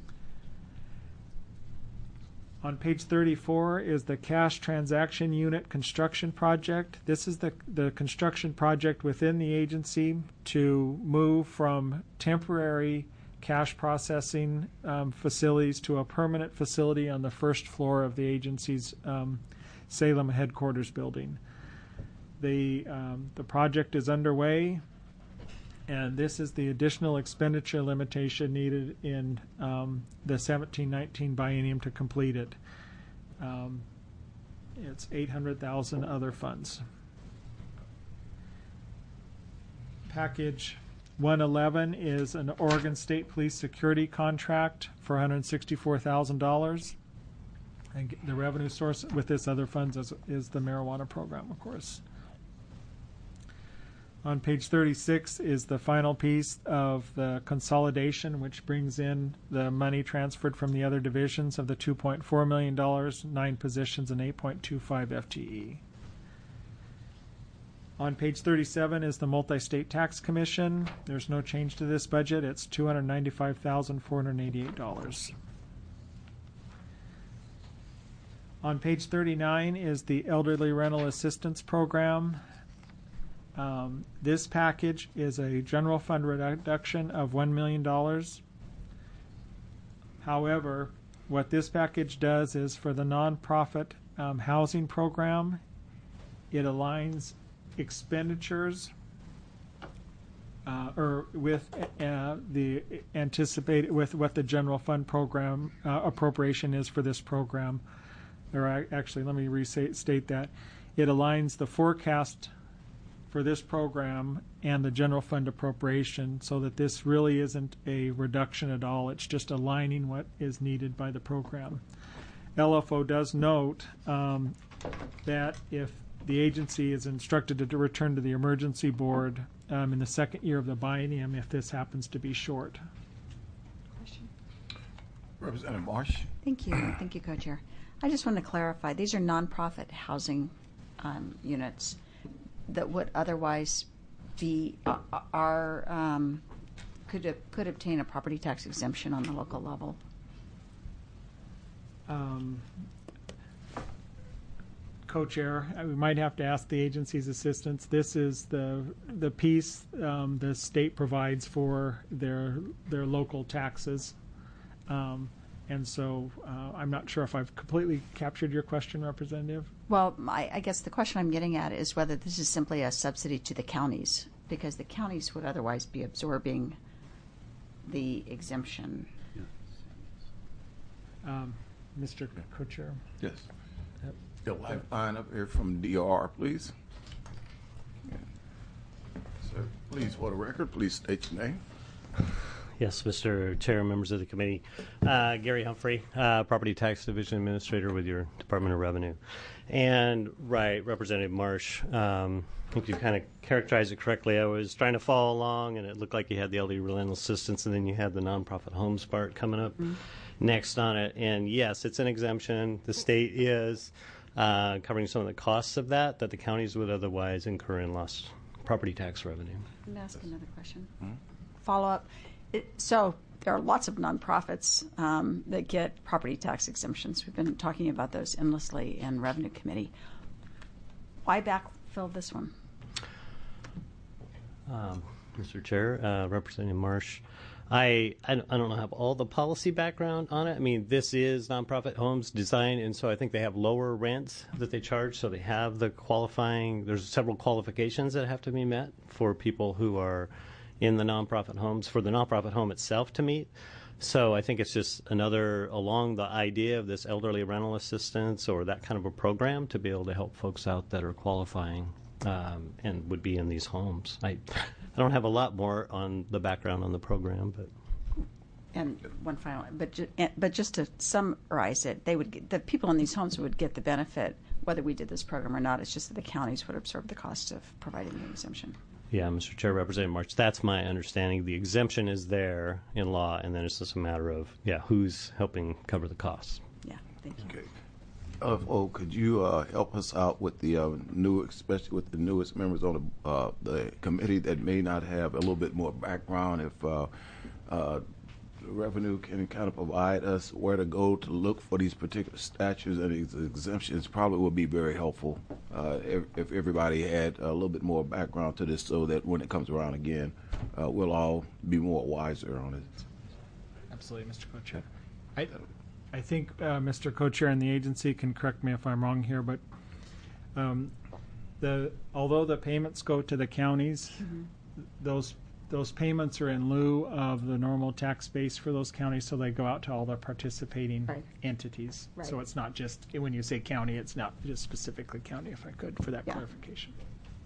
Speaker 9: On page 34 is the cash transaction unit construction project. This is the construction project within the agency to move from temporary cash processing facilities to a permanent facility on the first floor of the agency's Salem headquarters building. The project is underway, and this is the additional expenditure limitation needed in the 17-19 biennium to complete it. It's $800,000 other funds. Package 111 is an Oregon State Police security contract for $164,000. And the revenue source with this other funds is the marijuana program, of course. On page 36 is the final piece of the consolidation, which brings in the money transferred from the other divisions of the $2.4 million, 9 positions, and 8.25 FTE. On page 37 is the Multi-State Tax Commission. There's no change to this budget. It's $295,488. On page 39 is the Elderly Rental Assistance Program. This package is a general fund reduction of $1 million. However, what this package does is for the nonprofit housing program, it aligns expenditures or with the anticipated with what the general fund program appropriation is for this program. actually, let me restate that. It aligns the forecast for this program and the general fund appropriation so that this really isn't a reduction at all. It's just aligning what is needed by the program. LFO does note that if the agency is instructed to return to the emergency board in the second year of the biennium if this happens to be short.
Speaker 8: Question.
Speaker 1: Representative Marsh.
Speaker 13: Thank you. Thank you, Co-Chair. I just want to clarify, these are nonprofit housing units that would otherwise be could obtain a property tax exemption on the local level.
Speaker 9: Co-Chair, we might have to ask the agency's assistance. This is the piece the state provides for their local taxes, and so I'm not sure if I've completely captured your question, Representative.
Speaker 13: Well, I guess the question I'm getting at is whether this is simply a subsidy to the counties, because the counties would otherwise be absorbing the exemption.
Speaker 9: Mr. Co-Chair.
Speaker 1: Yes. The line up here from DR, please. Sir, please, for the record, please state your name.
Speaker 14: Yes, Mr. Chair, members of the committee. Gary Humphrey, Property Tax Division Administrator with your Department of Revenue. And, right, Representative Marsh, I think you kind of characterized it correctly. I was trying to follow along, and it looked like you had the elderly rental assistance, and then you had the nonprofit homes part coming up next on it. And, yes, it's an exemption. The state is covering some of the costs of that the counties would otherwise incur in lost property tax revenue.
Speaker 13: Let me ask another question. Follow up. So there are lots of nonprofits that get property tax exemptions. We've been talking about those endlessly in Revenue Committee. Why backfill this one?
Speaker 14: Mr. Chair, Representative Marsh, I don't know, have all the policy background on it. I mean, this is nonprofit homes design, and so I think they have lower rents that they charge, so they have the qualifying, there's several qualifications that have to be met for people who are in the nonprofit homes, for the nonprofit home itself to meet. So I think it's just another along the idea of this elderly rental assistance or that kind of a program to be able to help folks out that are qualifying and would be in these homes. I don't have a lot more on the background on the program, but.
Speaker 13: And one final, but just to summarize it, the people in these homes would get the benefit whether we did this program or not. It's just that the counties would absorb the cost of providing the exemption.
Speaker 14: Yeah, Mr. Chair, Representative March, that's my understanding. The exemption is there in law, and then it's just a matter of, who's helping cover the costs.
Speaker 13: Yeah, thank you.
Speaker 1: Okay. Could you help us out with the especially with the newest members on the committee that may not have a little bit more background? If Revenue can kind of provide us where to go to look for these particular statutes and these exemptions, probably would be very helpful if everybody had a little bit more background to this, so that when it comes around again, we'll all be more wiser on it.
Speaker 9: Absolutely, Mr. Co-Chair. I think Mr. Co-Chair and the agency can correct me if I'm wrong here, but although the payments go to the counties, those payments are in lieu of the normal tax base for those counties, so they go out to all the participating entities.
Speaker 13: Right.
Speaker 9: So it's not just, when you say county, it's not just specifically county, if I could, for that clarification.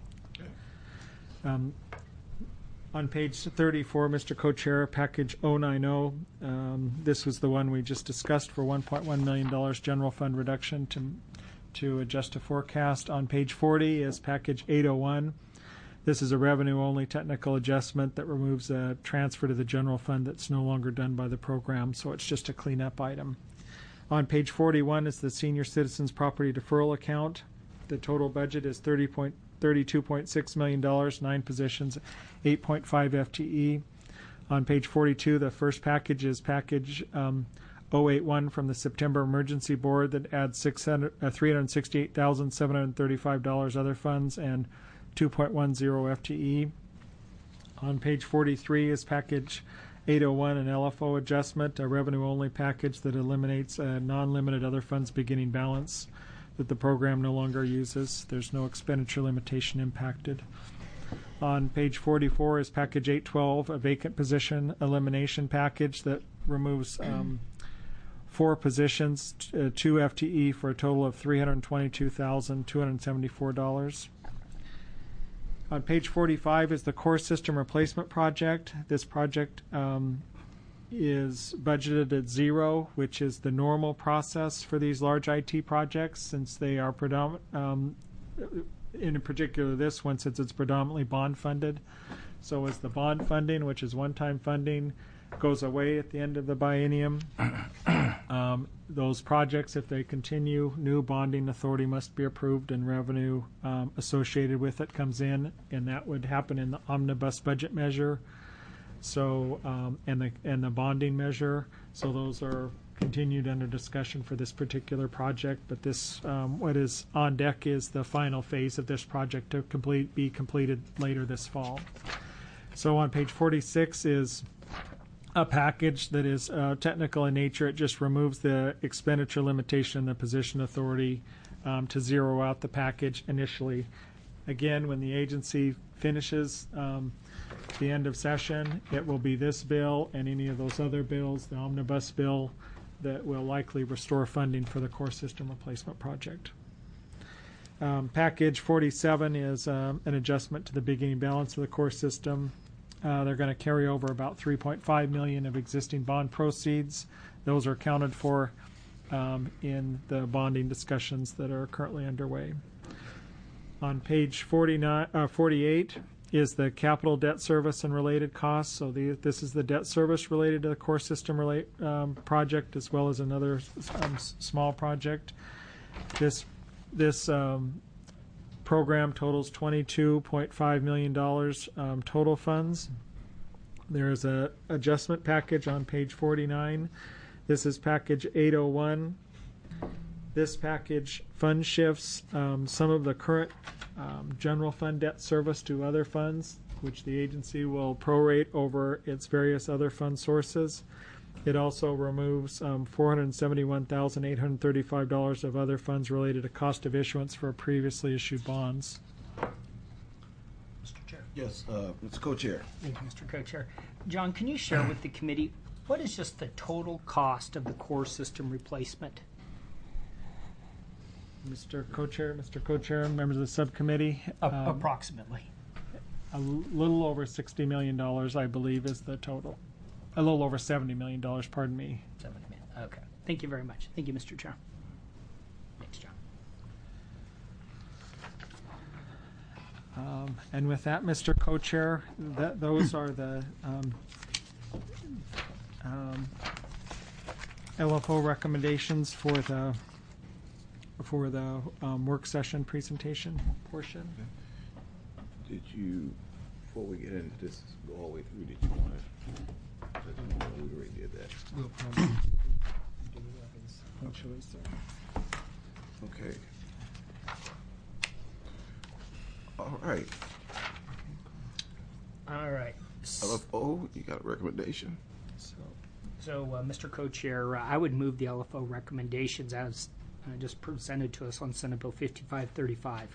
Speaker 9: On page 34, Mr. Co-Chair, package 090, this was the one we just discussed for $1.1 million general fund reduction to adjust to forecast. On page 40 is package 801. This is a revenue-only technical adjustment that removes a transfer to the general fund that's no longer done by the program, so it's just a cleanup item. On page 41 is the Senior Citizens Property Deferral Account. The total budget is $32.6 million, 9 positions, 8.5 FTE. On page 42, the first package is package 081 from the September Emergency Board that adds $368,735 other funds and 2.10 FTE. On page 43 is package 801, an LFO adjustment, a revenue-only package that eliminates a non-limited other funds beginning balance that the program no longer uses. There's no expenditure limitation impacted. On page 44 is package 812, a vacant position elimination package that removes 4 positions, 2 FTE for a total of $322,274. On page 45 is the core system replacement project. This project is budgeted at 0, which is the normal process for these large IT projects, since they are in particular this one, since it's predominantly bond funded. So as the bond funding, which is one-time funding, goes away at the end of the biennium, those projects, if they continue, new bonding authority must be approved and revenue associated with it comes in, and that would happen in the omnibus budget measure. So and the bonding measure. So those are continued under discussion for this particular project. But this what is on deck is the final phase of this project to be completed later this fall. So on page 46 is a package that is technical in nature. It just removes the expenditure limitation in the position authority to zero out the package initially. Again, when the agency finishes the end of session, it will be this bill and any of those other bills, the omnibus bill, that will likely restore funding for the core system replacement project. Package 47 is an adjustment to the beginning balance of the core system. They're going to carry over about $3.5 million of existing bond proceeds. Those are accounted for in the bonding discussions that are currently underway. On page 48 is the capital debt service and related costs. So this is the debt service related to the core system project, as well as another small project. This program totals $22.5 million total funds. There is an adjustment package on page 49. This is package 801. This package fund shifts some of the current general fund debt service to other funds, which the agency will prorate over its various other fund sources. It also removes $471,835 of other funds related to cost of issuance for previously issued bonds.
Speaker 10: Mr. Chair.
Speaker 1: Yes, Mr. Co-Chair.
Speaker 10: Thank you, Mr. Co-Chair. John, can you share with the committee what is just the total cost of the core system replacement?
Speaker 9: Mr. Co-Chair, members of the subcommittee.
Speaker 10: Approximately.
Speaker 9: A little over $60 million, I believe, is the total. A little over $70 million, pardon me.
Speaker 10: 70 million. Okay. Thank you very much. Thank you, Mr. Chair. Thanks, John.
Speaker 9: And with that, Mr. Co-Chair, those are the LFO recommendations for the work session presentation portion.
Speaker 1: Did you, before we get into this, go all the way through, did you want to? We already did that.
Speaker 9: We'll probably do that eventually, so.
Speaker 1: Okay. All right.
Speaker 10: All right.
Speaker 1: LFO, you got a recommendation?
Speaker 10: So, Mr. Co-Chair, I would move the LFO recommendations as just presented to us on Senate Bill 5535.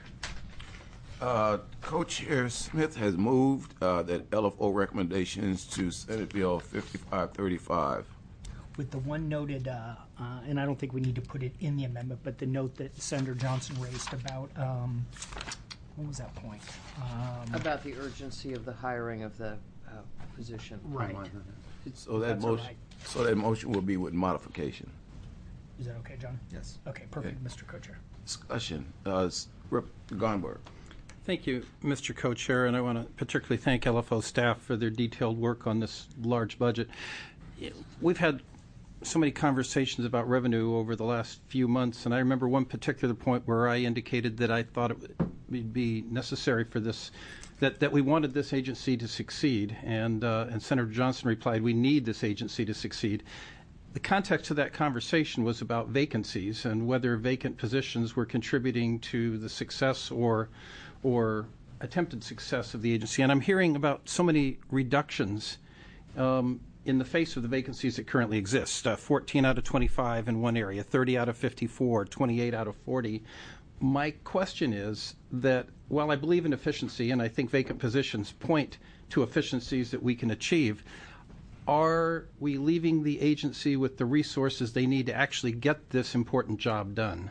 Speaker 1: Co-Chair Smith has moved that LFO recommendations to Senate Bill 5535.
Speaker 10: With the one noted, and I don't think we need to put it in the amendment, but the note that Senator Johnson raised about, what was that point?
Speaker 6: About the urgency of the hiring of the position.
Speaker 10: Right.
Speaker 1: So that motion will be with modification.
Speaker 10: Is that okay, John?
Speaker 1: Yes.
Speaker 10: Okay, perfect, Mr. Co-Chair.
Speaker 1: Discussion. Rep. Garnberg.
Speaker 11: Thank you, Mr. Co-Chair, and I want to particularly thank LFO staff for their detailed work on this large budget. We've had so many conversations about revenue over the last few months, and I remember one particular point where I indicated that I thought it would be necessary for this, that we wanted this agency to succeed, and Senator Johnson replied, we need this agency to succeed. The context of that conversation was about vacancies and whether vacant positions were contributing to the success or attempted success of the agency. And I'm hearing about so many reductions in the face of the vacancies that currently exist. 14 out of 25 in one area, 30 out of 54, 28 out of 40. My question is that while I believe in efficiency, and I think vacant positions point to efficiencies that we can achieve, are we leaving the agency with the resources they need to actually get this important job done?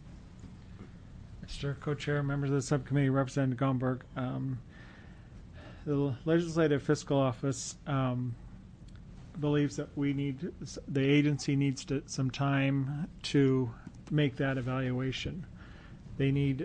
Speaker 9: Mr. Co-Chair, members of the subcommittee, Representative Gomberg, the Legislative Fiscal Office believes that the agency needs some time to make that evaluation. They need.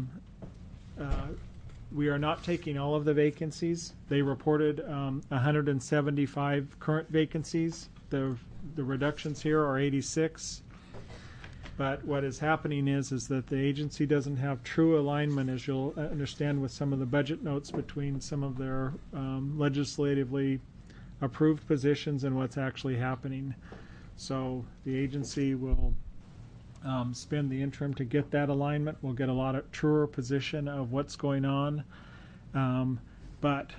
Speaker 9: We are not taking all of the vacancies. They reported 175 current vacancies. The reductions here are 86. But what is happening is that the agency doesn't have true alignment, as you'll understand with some of the budget notes, between some of their legislatively approved positions and what's actually happening. So the agency will spend the interim to get that alignment. We'll get a lot of truer position of what's going on. But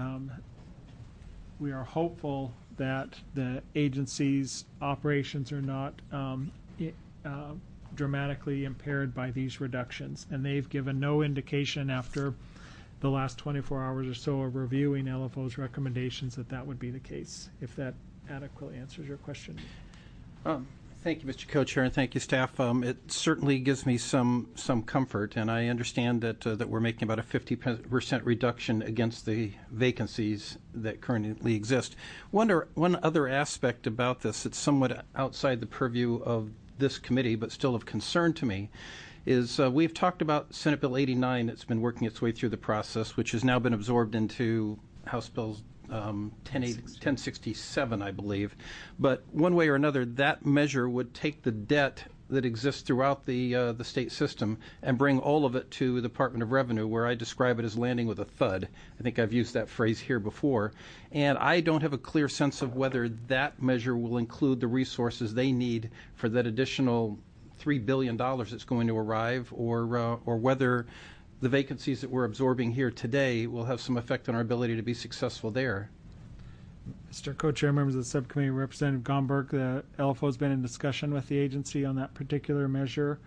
Speaker 9: we are hopeful that the agency's operations are not dramatically impaired by these reductions. And they've given no indication after the last 24 hours or so of reviewing LFO's recommendations that would be the case, if that adequately answers your question.
Speaker 11: Thank you, Mr. Co-Chair, and thank you, staff. It certainly gives me some comfort, and I understand that we're making about a 50% reduction against the vacancies that currently exist. One other aspect about this that's somewhat outside the purview of this committee, but still of concern to me, is we've talked about Senate Bill 89 that's been working its way through the process, which has now been absorbed into House Bill 1067, I believe. But one way or another, that measure would take the debt that exists throughout the state system and bring all of it to the Department of Revenue, where I describe it as landing with a thud. I think I've used that phrase here before. And I don't have a clear sense of whether that measure will include the resources they need for that additional $3 billion that's going to arrive, or whether the vacancies that we're absorbing here today will have some effect on our ability to be successful there.
Speaker 9: Mr. Co-Chair, members of the subcommittee, Representative Gomberg, the LFO has been in discussion with the agency on that particular measure,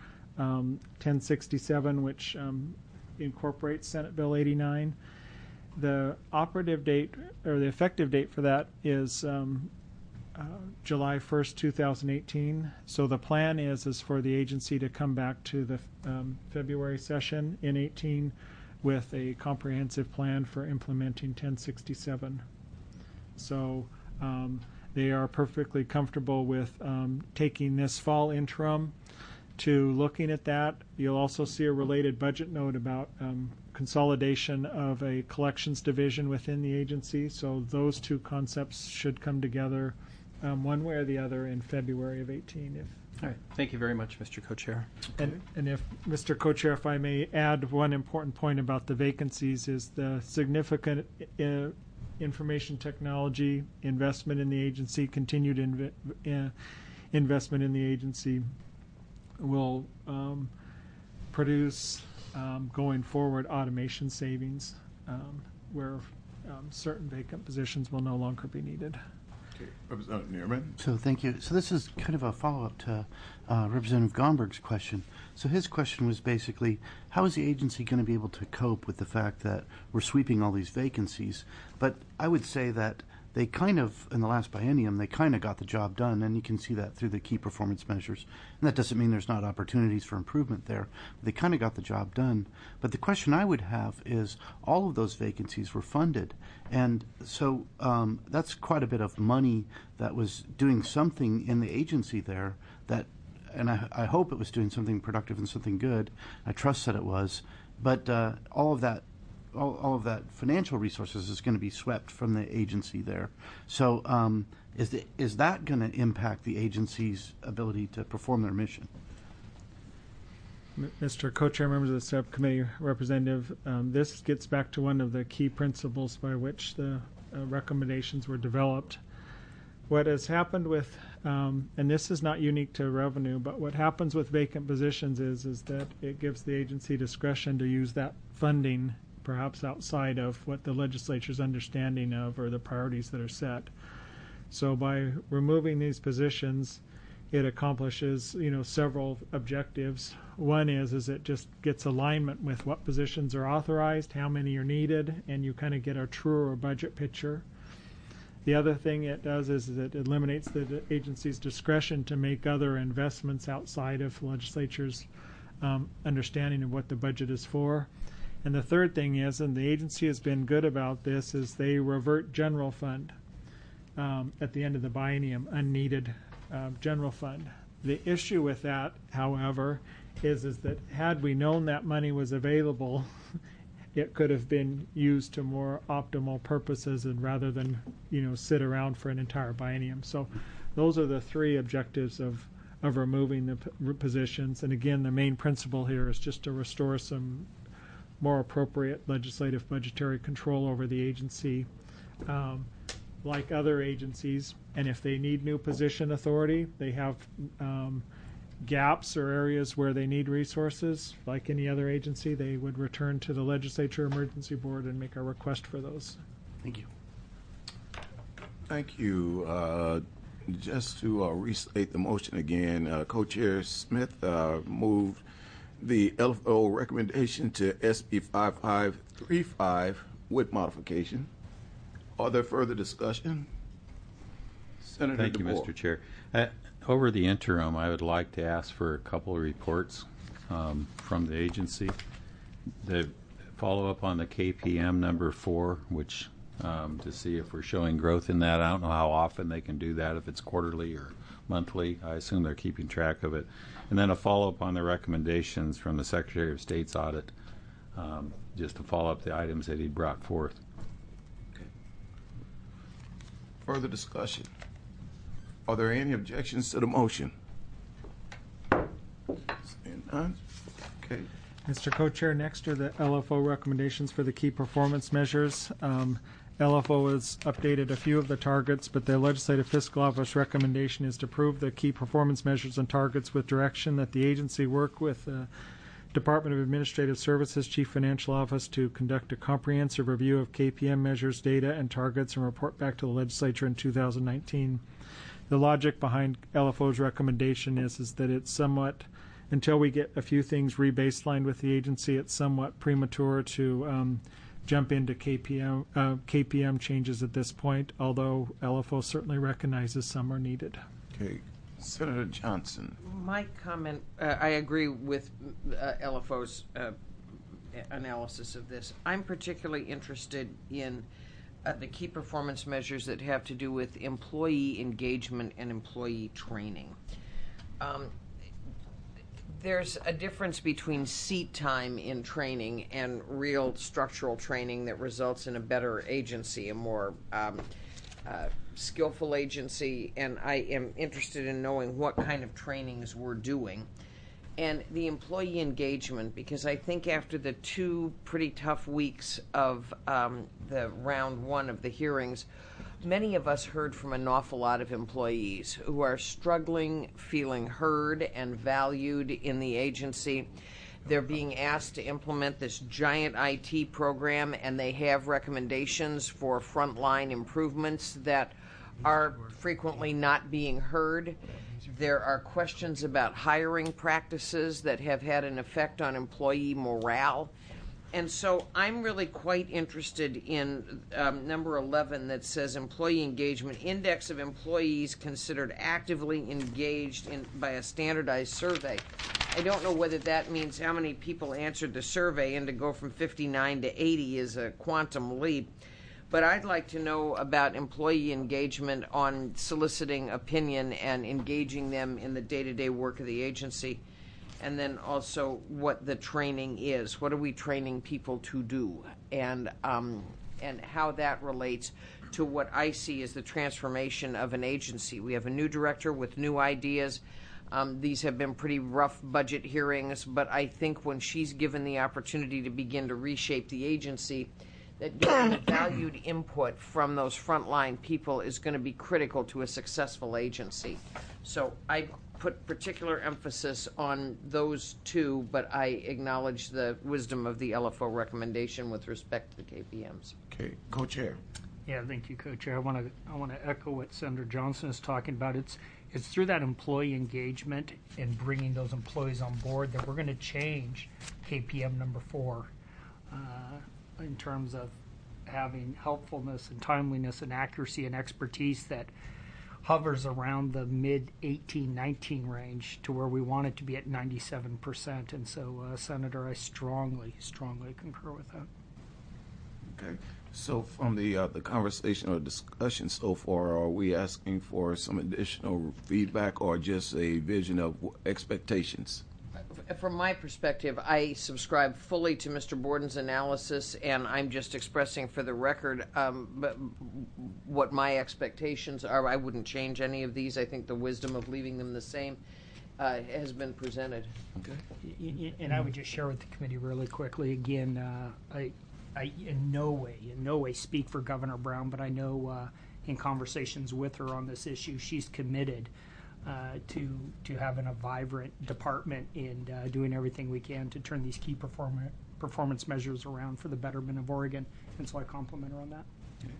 Speaker 9: 1067, which incorporates Senate Bill 89. The operative date, or the effective date for that, is July 1st, 2018. So the plan is for the agency to come back to the February session in 18 with a comprehensive plan for implementing 1067. So they are perfectly comfortable with taking this fall interim to looking at that. You'll also see a related budget note about consolidation of a collections division within the agency. So those two concepts should come together one way or the other in February of 18.
Speaker 11: All right. Thank you very much, Mr. Co-Chair.
Speaker 9: And if, Mr. Co-Chair, if I may add one important point about the vacancies, is the significant information technology investment in the agency, continued investment in the agency will produce, going forward, automation savings where certain vacant positions will no longer be needed.
Speaker 1: Representative Neerman.
Speaker 12: So thank you. So this is kind of a follow-up to Representative Gomberg's question. So his question was basically, how is the agency going to be able to cope with the fact that we're sweeping all these vacancies? But I would say that they kind of, in the last biennium, they kind of got the job done, and you can see that through the key performance measures. And that doesn't mean there's not opportunities for improvement there. They kind of got the job done. But the question I would have is, all of those vacancies were funded. And so that's quite a bit of money that was doing something in the agency there that, and I hope it was doing something productive and something good. I trust that it was. But all of that financial resources is going to be swept from the agency there. So is that going to impact the agency's ability to perform their mission?
Speaker 9: Mr. Co-Chair, members of the subcommittee, Representative, this gets back to one of the key principles by which the recommendations were developed. What has happened with, and this is not unique to revenue, but what happens with vacant positions is that it gives the agency discretion to use that funding perhaps outside of what the legislature's understanding of or the priorities that are set. So by removing these positions, it accomplishes, several objectives. One is it just gets alignment with what positions are authorized, how many are needed, and you kind of get a truer budget picture. The other thing it does is it eliminates the agency's discretion to make other investments outside of the legislature's understanding of what the budget is for. And the third thing is, and the agency has been good about this, is they revert general fund at the end of the biennium, unneeded general fund. The issue with that, however, is that had we known that money was available, it could have been used to more optimal purposes, and rather than sit around for an entire biennium. So those are the three objectives of removing the positions. And again, the main principle here is just to restore some more appropriate legislative budgetary control over the agency, like other agencies. And if they need new position authority, they have gaps or areas where they need resources, like any other agency, they would return to the Legislature Emergency Board and make a request for those.
Speaker 12: Thank you.
Speaker 1: Thank you. Just to restate the motion again, Co-Chair Smith moved the LFO recommendation to SB 5535 with modification. Are there further discussion? Senator
Speaker 7: Thank you,
Speaker 1: DeBoer.
Speaker 7: Mr. Chair. Over the interim, I would like to ask for a couple of reports from the agency. The follow-up on the KPM number 4, which to see if we're showing growth in that. I don't know how often they can do that, if it's quarterly or monthly. I assume they're keeping track of it. And then a follow-up on the recommendations from the Secretary of State's audit, just to follow up the items that he brought forth.
Speaker 1: Okay. Further discussion? Are there any objections to the motion? Seeing none? Okay.
Speaker 9: Mr. Co-Chair, next are the LFO recommendations for the key performance measures. LFO has updated a few of the targets, but the Legislative Fiscal Office recommendation is to approve the key performance measures and targets with direction that the agency work with the Department of Administrative Services Chief Financial Office to conduct a comprehensive review of KPM measures, data, and targets and report back to the legislature in 2019. The logic behind LFO's recommendation is that it's somewhat, until we get a few things rebaselined with the agency, it's somewhat premature to jump into KPM changes at this point, although LFO certainly recognizes some are needed.
Speaker 1: Okay. Senator Johnson.
Speaker 6: My comment, I agree with LFO's analysis of this. I'm particularly interested in the key performance measures that have to do with employee engagement and employee training. There's a difference between seat time in training and real structural training that results in a better agency, a more skillful agency, and I am interested in knowing what kind of trainings we're doing. And the employee engagement, because I think after the 2 pretty tough weeks of the round 1 of the hearings, many of us heard from an awful lot of employees who are struggling, feeling heard and valued in the agency. They're being asked to implement this giant IT program, and they have recommendations for frontline improvements that are frequently not being heard. There are questions about hiring practices that have had an effect on employee morale. And so I'm really quite interested in number 11 that says employee engagement, index of employees considered actively engaged by a standardized survey. I don't know whether that means how many people answered the survey, and to go from 59 to 80 is a quantum leap. But I'd like to know about employee engagement on soliciting opinion and engaging them in the day-to-day work of the agency. And then also what the training is. What are we training people to do? And how that relates to what I see as the transformation of an agency. We have a new director with new ideas. These have been pretty rough budget hearings, but I think when she's given the opportunity to begin to reshape the agency, that getting the valued input from those frontline people is going to be critical to a successful agency. So I put particular emphasis on those 2, but I acknowledge the wisdom of the LFO recommendation with respect to the KPMs.
Speaker 1: Okay, Co-Chair.
Speaker 10: Yeah, thank you, Co-Chair. I want to echo what Senator Johnson is talking about. It's through that employee engagement and bringing those employees on board that we're going to change KPM number 4 in terms of having helpfulness and timeliness and accuracy and expertise that hovers around the mid 18-19 range to where we want it to be at 97%. And so, Senator, I strongly concur with that.
Speaker 1: Okay. So from the conversation or discussion so far, are we asking for some additional feedback or just a vision of expectations?
Speaker 6: From my perspective, I subscribe fully to Mr. Borden's analysis, and I'm just expressing for the record what my expectations are. I wouldn't change any of these. I think the wisdom of leaving them the same has been presented.
Speaker 10: Okay. And I would just share with the committee really quickly, again, I in no way speak for Governor Brown, but I know in conversations with her on this issue, she's committed to having a vibrant department and doing everything we can to turn these key performance measures around for the betterment of Oregon. And so I compliment her on that.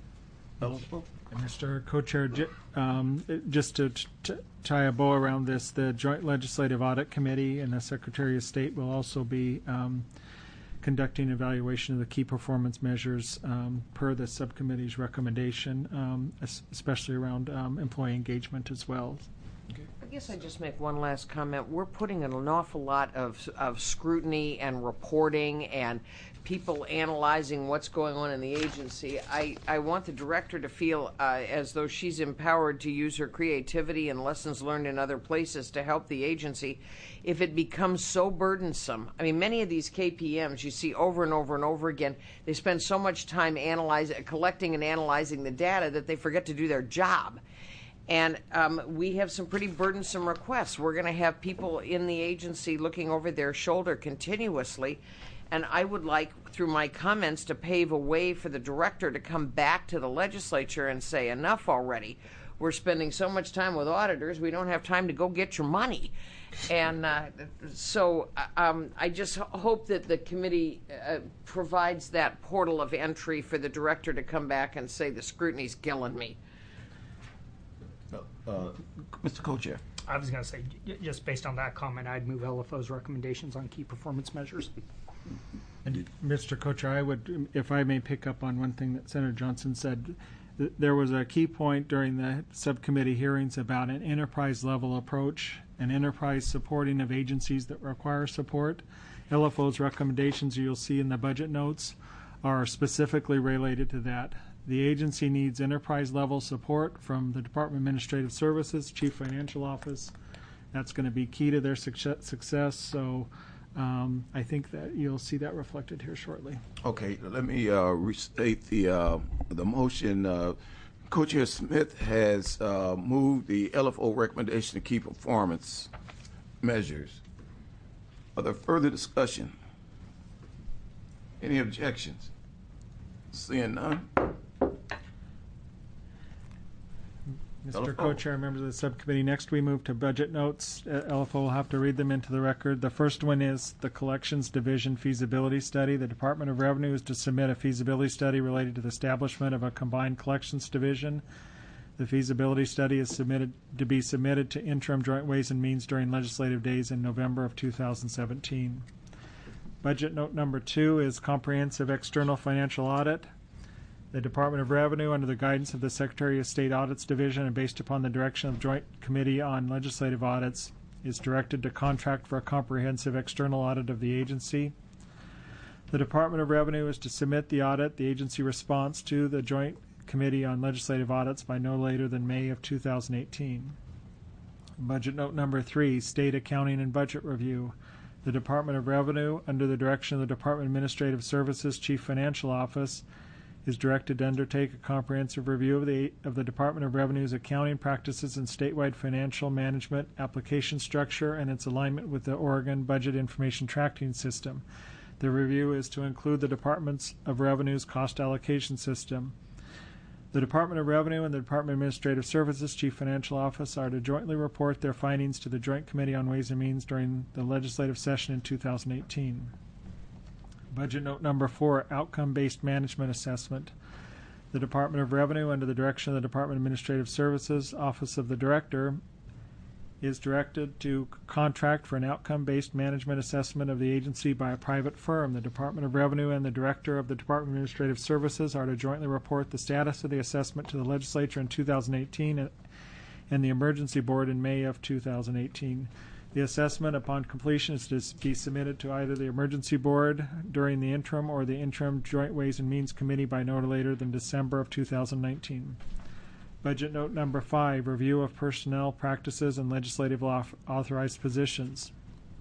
Speaker 9: Mr. Co-Chair, just to tie a bow around this, the Joint Legislative Audit Committee and the Secretary of State will also be conducting evaluation of the key performance measures per the subcommittee's recommendation, especially around employee engagement as well.
Speaker 6: Okay. I guess I just make one last comment. We're putting an awful lot of scrutiny and reporting and people analyzing what's going on in the agency. I want the director to feel as though she's empowered to use her creativity and lessons learned in other places to help the agency if it becomes so burdensome. I mean, many of these KPMs you see over and over and over again, they spend so much time collecting and analyzing the data that they forget to do their job. And we have some pretty burdensome requests. We're going to have people in the agency looking over their shoulder continuously. And I would like, through my comments, to pave a way for the director to come back to the legislature and say, enough already. We're spending so much time with auditors, we don't have time to go get your money. And so I just hope that the committee provides that portal of entry for the director to come back and say, the scrutiny's killing me.
Speaker 1: Mr. Co-Chair.
Speaker 10: I was going to say, just based on that comment, I'd move LFO's recommendations on key performance measures.
Speaker 9: And Mr. Co-Chair, I would, if I may pick up on one thing that Senator Johnson said, there was a key point during the subcommittee hearings about an enterprise level approach, an enterprise supporting of agencies that require support. LFO's recommendations you'll see in the budget notes are specifically related to that. The agency needs enterprise-level support from the Department of Administrative Services, Chief Financial Office. That's going to be key to their success. So I think that you'll see that reflected here shortly.
Speaker 1: Okay, let me restate the motion. Co-Chair Smith has moved the LFO recommendation to key performance measures. Are there further discussion? Any objections? Seeing none.
Speaker 9: Mr. Co-Chair, members of the subcommittee, next we move to budget notes. LFO will have to read them into the record. The first one is the Collections Division feasibility study. The Department of Revenue is to submit a feasibility study related to the establishment of a combined collections division. The feasibility study is to be submitted to interim Joint Ways and Means during legislative days in November of 2017. Budget note number 2 is comprehensive external financial audit. The Department of Revenue, under the guidance of the Secretary of State Audits Division and based upon the direction of Joint Committee on Legislative Audits, is directed to contract for a comprehensive external audit of the agency. The Department of Revenue is to submit the audit, the agency response, to the Joint Committee on Legislative Audits by no later than May of 2018. Budget note number 3, State Accounting and Budget Review. The Department of Revenue, under the direction of the Department of Administrative Services Chief Financial Office, is directed to undertake a comprehensive review of the Department of Revenue's accounting practices and statewide financial management application structure and its alignment with the Oregon Budget Information Tracking System. The review is to include the Department of Revenue's cost allocation system. The Department of Revenue and the Department of Administrative Services Chief Financial Office are to jointly report their findings to the Joint Committee on Ways and Means during the legislative session in 2018. Budget note number 4, outcome-based management assessment. The Department of Revenue, under the direction of the Department of Administrative Services, Office of the Director, is directed to contract for an outcome-based management assessment of the agency by a private firm. The Department of Revenue and the Director of the Department of Administrative Services are to jointly report the status of the assessment to the legislature in 2018 and the Emergency Board in May of 2018. The assessment, upon completion, is to be submitted to either the Emergency Board during the interim or the Interim Joint Ways and Means Committee by no later than December of 2019. Budget note number 5, review of personnel practices and legislative authorized positions.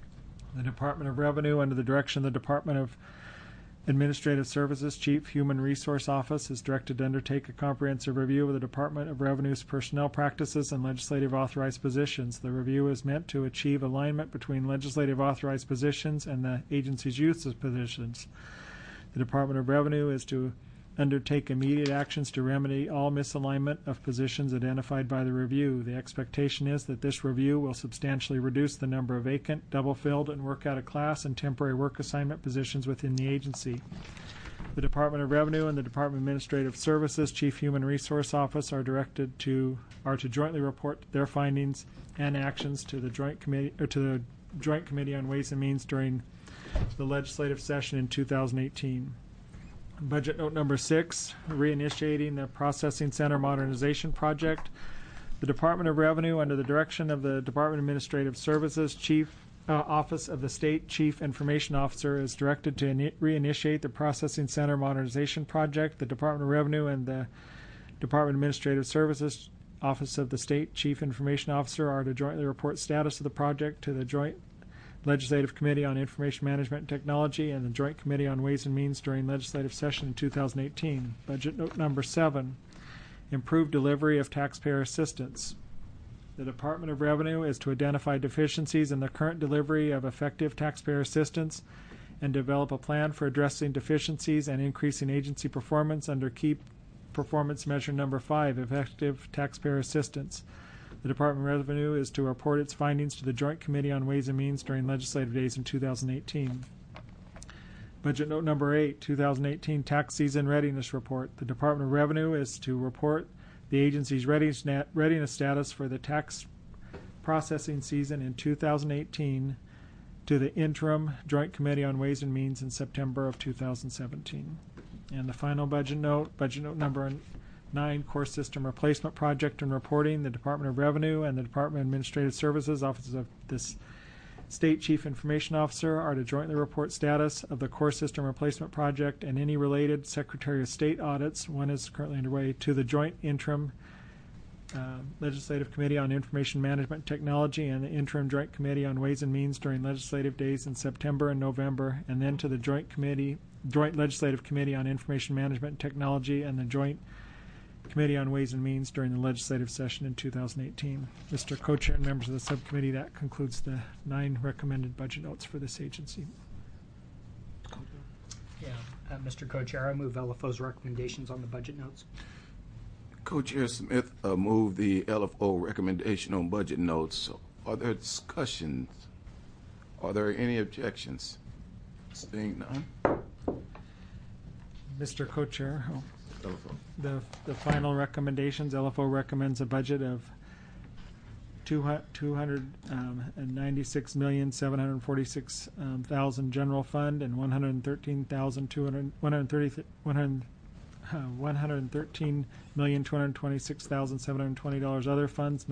Speaker 9: The Department of Revenue, under the direction of the Department of Administrative Services Chief Human Resource Office, is directed to undertake a comprehensive review of the Department of Revenue's personnel practices and legislative authorized positions. The review is meant to achieve alignment between legislative authorized positions and the agency's use of positions. The Department of Revenue is to undertake immediate actions to remedy all misalignment of positions identified by the review. The expectation is that this review will substantially reduce the number of vacant, double-filled, and work-out-of-class and temporary work assignment positions within the agency. The Department of Revenue and the Department of Administrative Services Chief Human Resource Office are to jointly report their findings and actions to the Joint Committee on Ways and Means during the legislative session in 2018. Budget note number 6, reinitiating the Processing Center Modernization Project. The Department of Revenue, under the direction of the Department of Administrative Services Office of the State Chief Information Officer, is directed to reinitiate the Processing Center Modernization Project. The Department of Revenue and the Department of Administrative Services Office of the State Chief Information Officer are to jointly report status of the project to the Joint Legislative Committee on Information Management and Technology and the Joint Committee on Ways and Means during legislative session in 2018. Budget note number 7, improved delivery of taxpayer assistance. The Department of Revenue is to identify deficiencies in the current delivery of effective taxpayer assistance and develop a plan for addressing deficiencies and increasing agency performance under key performance measure number 5, effective taxpayer assistance. The Department of Revenue is to report its findings to the Joint Committee on Ways and Means during legislative days in 2018. Budget note number 8, 2018 Tax Season Readiness Report. The Department of Revenue is to report the agency's readiness status for the tax processing season in 2018 to the Interim Joint Committee on Ways and Means in September of 2017. And the final budget note number 9, Core System Replacement Project and Reporting. The Department of Revenue and the Department of Administrative Services Office of this State Chief Information Officer are to jointly report status of the Core System Replacement Project and any related Secretary of State audits. One is currently underway to the Joint Interim Legislative Committee on Information Management Technology and the Interim Joint Committee on Ways and Means during legislative days in September and November, and then to the Joint Legislative Committee on Information Management Technology and the Joint Committee on Ways and Means during the legislative session in 2018. Mr. Co-Chair and members of the subcommittee, that concludes the 9 recommended budget notes for this agency.
Speaker 10: Mr. Co-Chair, I move LFO's recommendations on the budget notes.
Speaker 1: Co-Chair Smith moved the LFO recommendation on budget notes. Are there discussions? Are there any objections? Seeing none.
Speaker 9: Mr. Co-Chair,
Speaker 1: LFO.
Speaker 9: the final recommendations, LFO recommends a budget of $296,746,000 general fund and $113,226,720 other funds,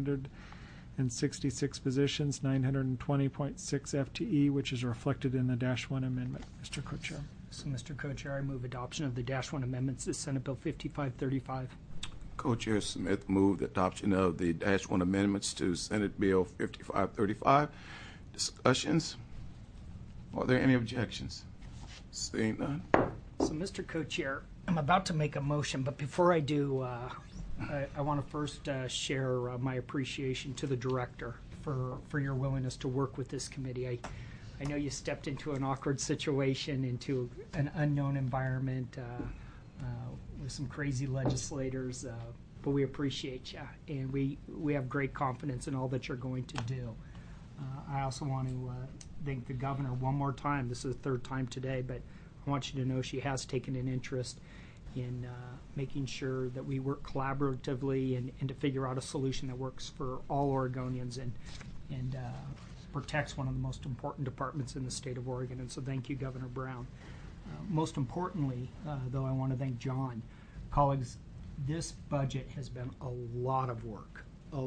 Speaker 9: 966 positions, 920.6 FTE, which is reflected in the -1 amendment. Mr. Co-Chair.
Speaker 10: So, Mr. Co-Chair, I move adoption of the -1 amendments to Senate Bill 5535.
Speaker 1: Co-Chair Smith moved the adoption of the -1 amendments to Senate Bill 5535. Discussions? Are there any objections? Seeing none.
Speaker 10: So, Mr. Co-Chair, I'm about to make a motion, but before I do, I want to first share my appreciation to the Director for your willingness to work with this committee. I know you stepped into an awkward situation, into an unknown environment with some crazy legislators, but we appreciate you, and we have great confidence in all that you're going to do. I also want to thank the Governor one more time. This is the third time today, but I want you to know she has taken an interest in making sure that we work collaboratively and to figure out a solution that works for all Oregonians and protects one of the most important departments in the state of Oregon. And so thank you, Governor Brown. Most importantly, though, I want to thank John. Colleagues, this budget has been a lot of work,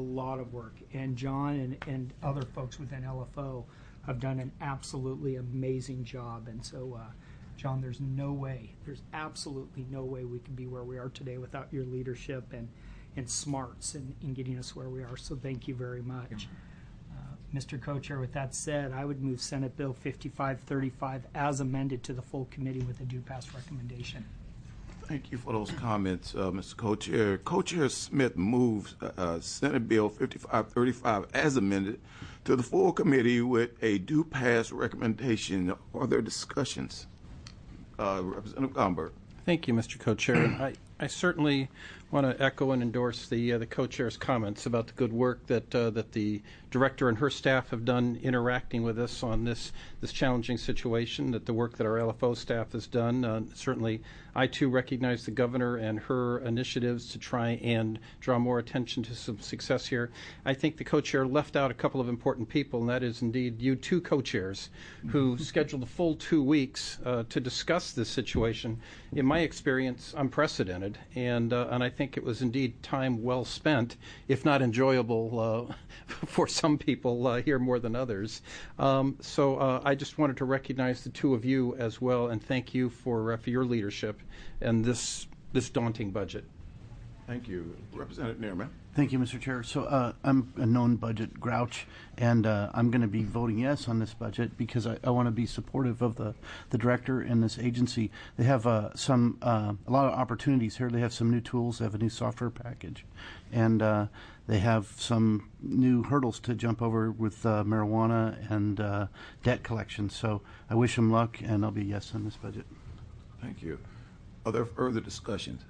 Speaker 10: and John and other folks within LFO have done an absolutely amazing job. And so, John, there's absolutely no way we could be where we are today without your leadership and smarts in getting us where we are. So thank you very much. Mr. Co-Chair, with that said, I would move Senate Bill 5535 as amended to the full committee with a due pass recommendation.
Speaker 1: Thank you for those comments, Mr. Co-Chair. Co-Chair Smith moves Senate Bill 5535 as amended to the full committee with a due pass recommendation. Are there discussions? Representative Gomberg.
Speaker 11: Thank you, Mr. Co-Chair. I certainly want to echo and endorse the co-chair's comments about the good work that the director and her staff have done interacting with us on this challenging situation, that the work that our LFO staff has done. Certainly, I too recognize the governor and her initiatives to try and draw more attention to some success here. I think the co-chair left out a couple of important people, and that is indeed you two co-chairs who scheduled a full 2 weeks to discuss this situation. In my experience, unprecedented, and I think it was indeed time well spent, if not enjoyable for some people here more than others. So I just wanted to recognize the two of you as well, and thank you for your leadership and this daunting budget.
Speaker 1: Thank you. Representative Neerman.
Speaker 12: Thank you, Mr. Chair. So I'm a known budget grouch, and I'm going to be voting yes on this budget because I want to be supportive of the director and this agency. They have a lot of opportunities here. They have some new tools. They have a new software package, and they have some new hurdles to jump over with marijuana and debt collection. So I wish them luck, and I'll be yes on this budget.
Speaker 1: Thank you. Are there further discussions?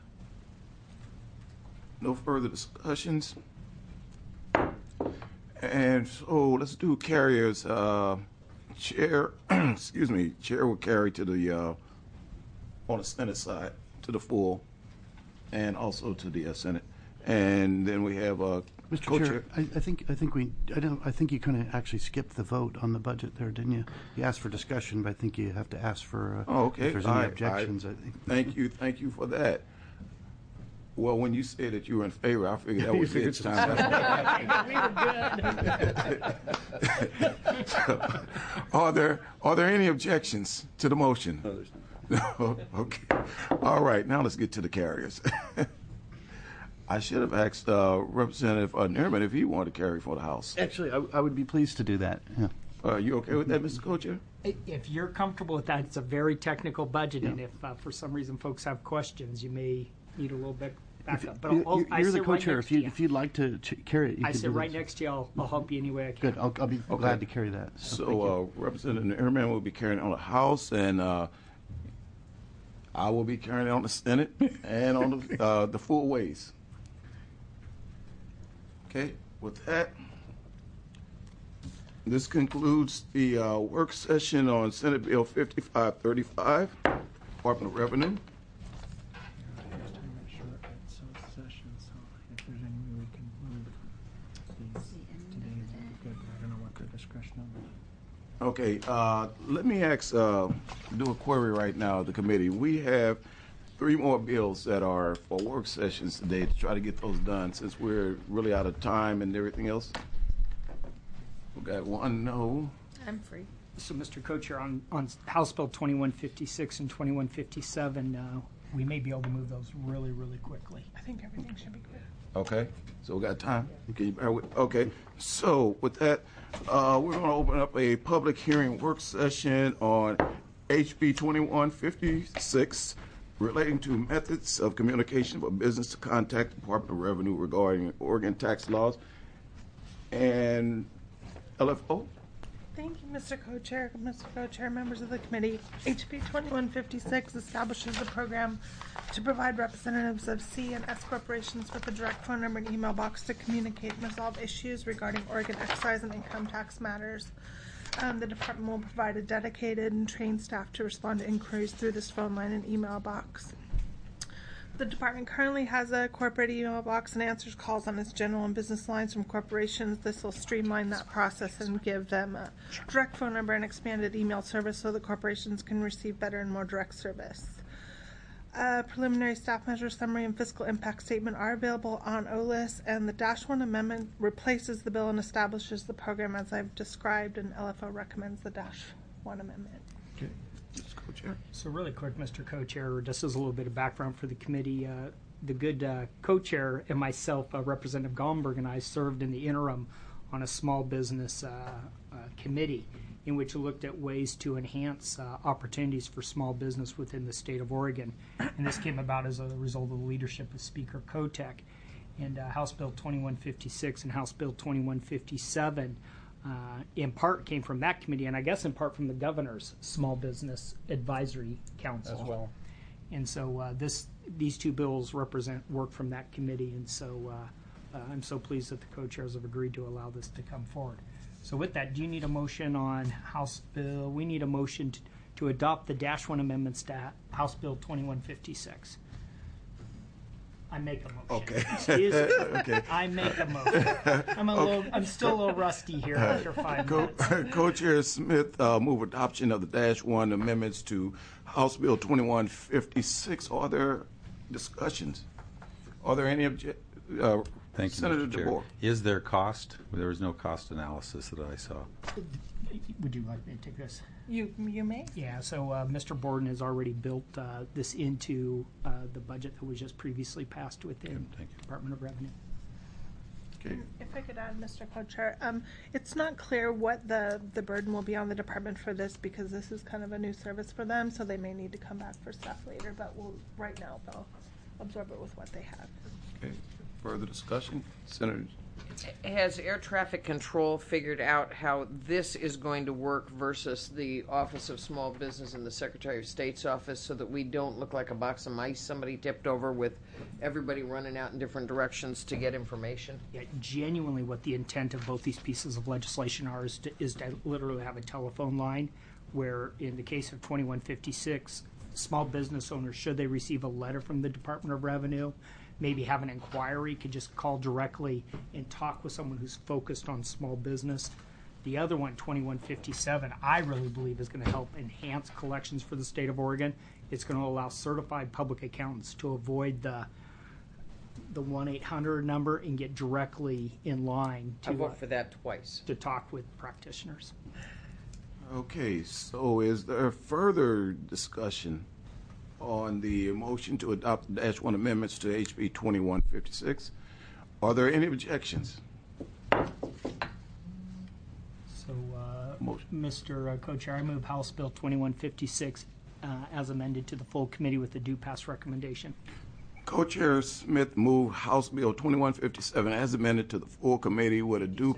Speaker 1: No further discussions. And so let's do carriers. Chair, excuse me, Chair will carry to the, on the Senate side, to the full, and also to the Senate. And then we have
Speaker 12: Mr.
Speaker 1: Co-Chair.
Speaker 12: Chair, I think you kind of actually skipped the vote on the budget there, didn't you? You asked for discussion, but I think you have to ask for if there's any objections. I think.
Speaker 1: Thank you for that. Well, when you said that you were in favor, I figured that was it. Are there any objections to the motion? No, there's not. Okay. All right. Now let's get to the carriers. I should have asked Representative Neerman if he wanted to carry for the House.
Speaker 12: Actually, I would be pleased to do that. Yeah.
Speaker 1: Are you okay with that, Mr. Co-Chair?
Speaker 10: If you're comfortable with that, it's a very technical budget, and if for some reason folks have questions, you may need a little bit backup. But
Speaker 12: you're the co-chair. If you'd like to carry it, you
Speaker 10: I
Speaker 12: can
Speaker 10: sit
Speaker 12: do
Speaker 10: right
Speaker 12: this.
Speaker 10: next to you. I'll help you any way I can.
Speaker 12: Good. I'll be glad to carry that.
Speaker 1: So Representative Neerman will be carrying on the House, and I will be carrying on the Senate and on the full ways. Okay. With that, this concludes the work session on Senate Bill 5535, Department of Revenue. Okay, let me ask, do a query right now of the committee. We have 3 more bills that are for work sessions today to try to get those done since we're really out of time and everything else. We got 1 no.
Speaker 5: I'm free.
Speaker 10: So, Mr. Co-Chair, on House Bill 2156 and 2157, we may be able to move those really, really quickly.
Speaker 15: I think everything should be good.
Speaker 1: Okay, so we got time. Can you bear with? Okay, so with that, we're going to open up a public hearing work session on HB 2156 relating to methods of communication for business to contact the Department of Revenue regarding Oregon tax laws and LFO.
Speaker 15: Thank you, Mr. Co-Chair. Mr. Co-Chair, members of the committee. HB 2156 establishes a program to provide representatives of C and S corporations with a direct phone number and email box to communicate and resolve issues regarding Oregon excise and income tax matters. The department will provide a dedicated and trained staff to respond to inquiries through this phone line and email box. The department currently has a corporate email box and answers calls on its general and business lines from corporations. This will streamline that process and give them a direct phone number and expanded email service so that corporations can receive better and more direct service. Preliminary staff measure summary and fiscal impact statement are available on OLIS, and the -1 amendment replaces the bill and establishes the program as I've described, and LFO recommends the -1 amendment.
Speaker 1: Okay. Mr. Co-Chair.
Speaker 10: So really quick, Mr. Co-Chair, just as a little bit of background for the committee, the good co-chair and myself, Representative Gomberg, and I served in the interim on a small business committee in which we looked at ways to enhance opportunities for small business within the state of Oregon. And this came about as a result of the leadership of Speaker Kotek. And House Bill 2156 and House Bill 2157 in part came from that committee, and I guess in part from the governor's Small Business Advisory Council
Speaker 11: as well.
Speaker 10: And so these two bills represent work from that committee, and so I'm so pleased that the co-chairs have agreed to allow this to come forward. So with that, do you need a motion on House Bill? We need a motion to adopt the -1 amendments to House Bill 2156. I make a motion.
Speaker 1: Okay.
Speaker 10: Excuse me.
Speaker 1: Okay.
Speaker 10: I make a motion. I'm still a little rusty here after 5 minutes.
Speaker 1: Co-Chair Smith move adoption of the -1 amendments to House Bill 2156. Are there discussions? Are there any
Speaker 7: Thank you,
Speaker 1: Senator
Speaker 7: Mr. Chair.
Speaker 1: DeBoer.
Speaker 7: Is there cost? There was no cost analysis that I saw.
Speaker 10: Would you like me to take this?
Speaker 15: You may.
Speaker 10: Yeah, so Mr. Borden has already built this into the budget that was just previously passed within the Department of Revenue.
Speaker 1: Okay.
Speaker 15: If I could add, Mr. Co-Chair, it's not clear what the burden will be on the department for this because this is kind of a new service for them, so they may need to come back for stuff later, but right now they'll absorb it with what they have.
Speaker 1: Okay. Further discussion? Senator.
Speaker 6: Has air traffic control figured out how this is going to work versus the Office of Small Business and the Secretary of State's office so that we don't look like a box of mice somebody tipped over with everybody running out in different directions to get information?
Speaker 10: Yeah, genuinely what the intent of both these pieces of legislation are is to literally have a telephone line where in the case of 2156, small business owners, should they receive a letter from the Department of Revenue, maybe have an inquiry, could just call directly and talk with someone who's focused on small business. The other one, 2157, I really believe is going to help enhance collections for the state of Oregon. It's going to allow certified public accountants to avoid the 1-800 number and get directly in line to
Speaker 6: I vote for that twice.
Speaker 10: To talk with practitioners.
Speaker 1: Okay, so is there further discussion on the motion to adopt the -1 amendments to HB 2156? Are there any objections?
Speaker 10: So, Mr. Co-Chair, I move House Bill 2156 as amended to the full committee with the due pass recommendation.
Speaker 1: Co-Chair Smith moved House Bill 2157 as amended to the full committee with a due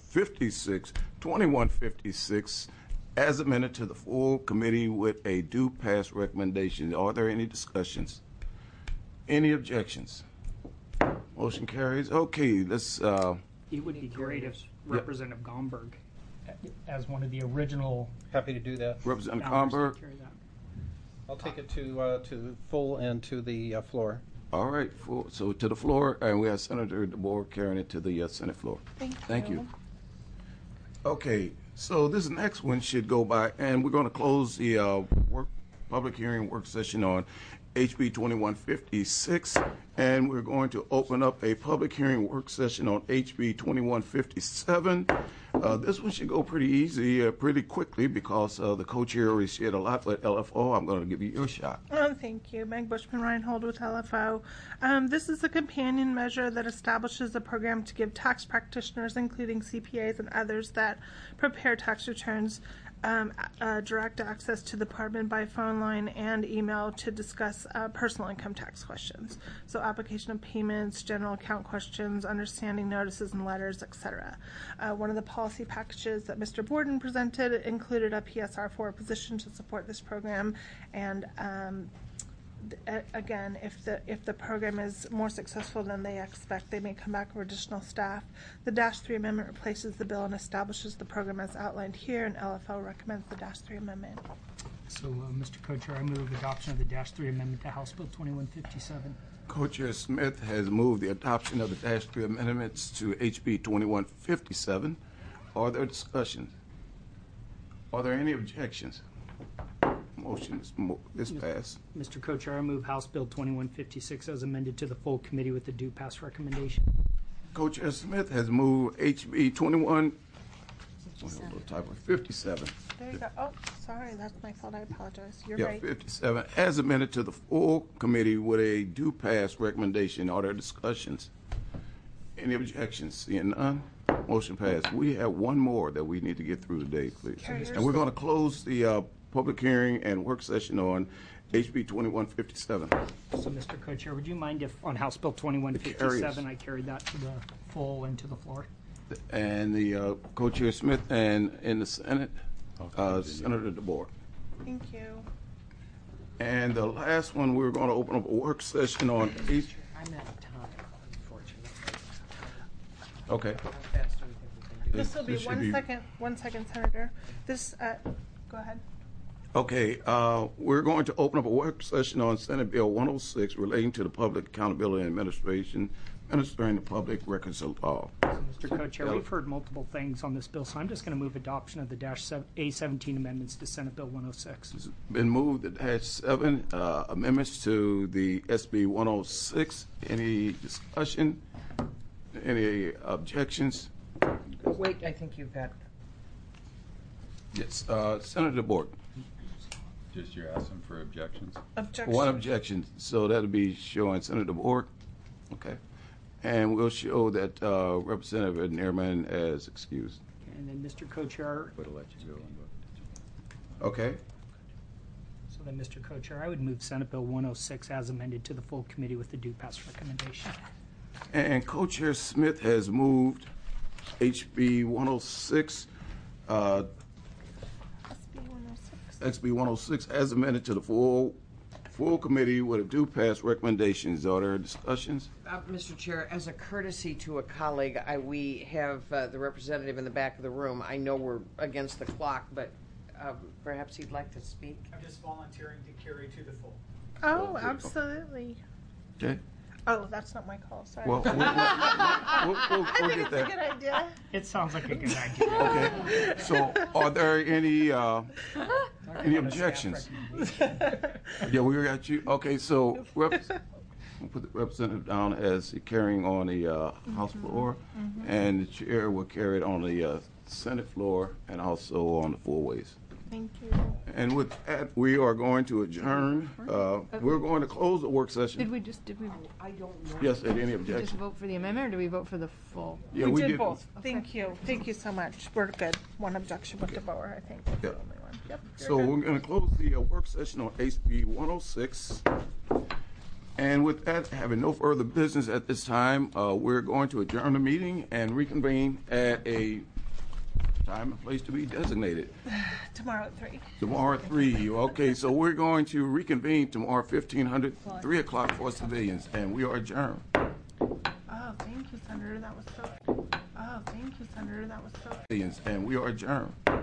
Speaker 1: 2156 as amended to the full committee with a due pass recommendation. Are there any discussions? Any objections? Motion carries. Okay, let's.
Speaker 10: It would be great if Representative Gomberg, as one of the original.
Speaker 11: Happy to do that.
Speaker 1: Representative Gomberg.
Speaker 11: I'll take it to full and to the floor.
Speaker 1: All right, so to the floor, and we have Senator DeBoer carrying it to the Senate floor.
Speaker 15: Thank
Speaker 1: you. Okay. So this next one should go by, and we're going to close the public hearing work session on HB 2156, and we're going to open up a public hearing work session on HB 2157. This one should go pretty easy, pretty quickly, because the co-chair already shared a lot with LFO. I'm going to give you your shot.
Speaker 15: Thank you. Meg Bushman-Reinhold with LFO. This is a companion measure that establishes a program to give tax practitioners, including CPAs and others that prepare tax returns, direct access to the department by phone line and email to discuss personal income tax questions. So application of payments, general account questions, understanding notices and letters, etc. One of the policy packages that Mr. Borden presented included a PSR4 position to support this program, and again, if the program is more successful than they expect, they may come back with additional staff. The -3 amendment replaces the bill and establishes the program as outlined here, and LFO recommends the -3 amendment.
Speaker 10: So, Mr. Co-Chair, I move adoption of the -3 amendment to House Bill 2157.
Speaker 1: Co-Chair Smith has moved the adoption of the -3 amendments to HB 2157. Are there discussions? Are there any objections? Motion is passed.
Speaker 10: Mr. Co-Chair, I move House Bill 2156 as amended to the full committee with the due pass recommendation.
Speaker 1: Co-Chair Smith has moved HB 57.
Speaker 15: There you go. Oh, sorry, that's my fault. I apologize. You're
Speaker 1: Yeah,
Speaker 15: right.
Speaker 1: 57, as amended to the full committee with a due pass recommendation. Are there discussions? Any objections? Seeing none, motion passed. We have one more that we need to get through today, please.
Speaker 15: Carriers.
Speaker 1: And we're going to close the public hearing and work session on HB 2157.
Speaker 10: So, Mr. Co-Chair, would you mind if on House Bill 2157 I carried that to the full and to the floor?
Speaker 1: And the Co-Chair Smith, and in the Senate, Senator DeBoer.
Speaker 15: Thank you.
Speaker 1: And the last one, we're going to open up a work session on
Speaker 6: I'm out of time, unfortunately.
Speaker 1: Okay.
Speaker 15: This will be
Speaker 1: This should
Speaker 15: one
Speaker 1: be-
Speaker 15: second, Senator. This, go ahead.
Speaker 1: Okay, we're going to open up a work session on Senate Bill 106 relating to the Public Accountability Administration, administering the public records of law.
Speaker 10: Mr. Co-Chair, we've heard multiple things on this bill, so I'm just going to move adoption of the A17 amendments to Senate Bill 106.
Speaker 1: It's been moved that -7 amendments to the SB 106. Any discussion? Any objections?
Speaker 6: Wait, I think you've got.
Speaker 1: Yes, Senator DeBoer.
Speaker 7: Just you're asking for objections?
Speaker 15: Objection.
Speaker 1: One objection, so that'll be showing Senator DeBoer. Okay. And we'll show that Representative Nairman as excused.
Speaker 10: And then, Mr. Co-Chair,
Speaker 7: Would have let you go.
Speaker 1: Okay.
Speaker 10: so then, Mr. Co-Chair, I would move Senate Bill 106 as amended to the full committee with the due pass recommendation.
Speaker 1: And Co-Chair Smith has moved HB 106, SB 106 as amended to the full committee with a due pass recommendations. Are there discussions?
Speaker 6: Mr. Chair, as a courtesy to a colleague, we have the representative in the back of the room. I know we're against the clock, but perhaps he'd like to speak.
Speaker 16: I'm just volunteering to carry to the full.
Speaker 15: Oh, absolutely.
Speaker 1: Okay.
Speaker 15: Oh, that's not my call. Sorry.
Speaker 1: Well, we'll
Speaker 15: I think
Speaker 1: get
Speaker 15: it's a
Speaker 1: that.
Speaker 15: good idea.
Speaker 10: It sounds like a good idea.
Speaker 1: Okay. So, are there any objections? Yeah, we got you. Okay, so we'll put the representative down as carrying on the House floor, and the chair will carry it on the Senate floor and also on the full ways.
Speaker 15: Thank you.
Speaker 1: And with that, we are going to adjourn. We're going to close the work session.
Speaker 17: Did we?
Speaker 6: I don't know.
Speaker 1: Yes, any
Speaker 17: Did we just
Speaker 1: objection?
Speaker 17: vote for the amendment, or did we vote for the full?
Speaker 1: Yeah,
Speaker 15: we did
Speaker 1: did
Speaker 15: both. Thank you. Thank you so much. We're good. One objection with DeBoer, I think. That's the
Speaker 1: Yep.
Speaker 15: only one. Yep.
Speaker 1: So we're going to close the work session on HB 106. And with that, having no further business at this time, we're going to adjourn the meeting and reconvene at a time and place to be designated.
Speaker 15: Tomorrow at 3.
Speaker 1: Tomorrow at 3. Okay, so we're going to reconvene tomorrow 1500, 3 o'clock for civilians, and we are adjourned.
Speaker 15: Oh, thank you, Senator. That was so. Oh, thank you, Senator. That was so.
Speaker 1: And we are adjourned.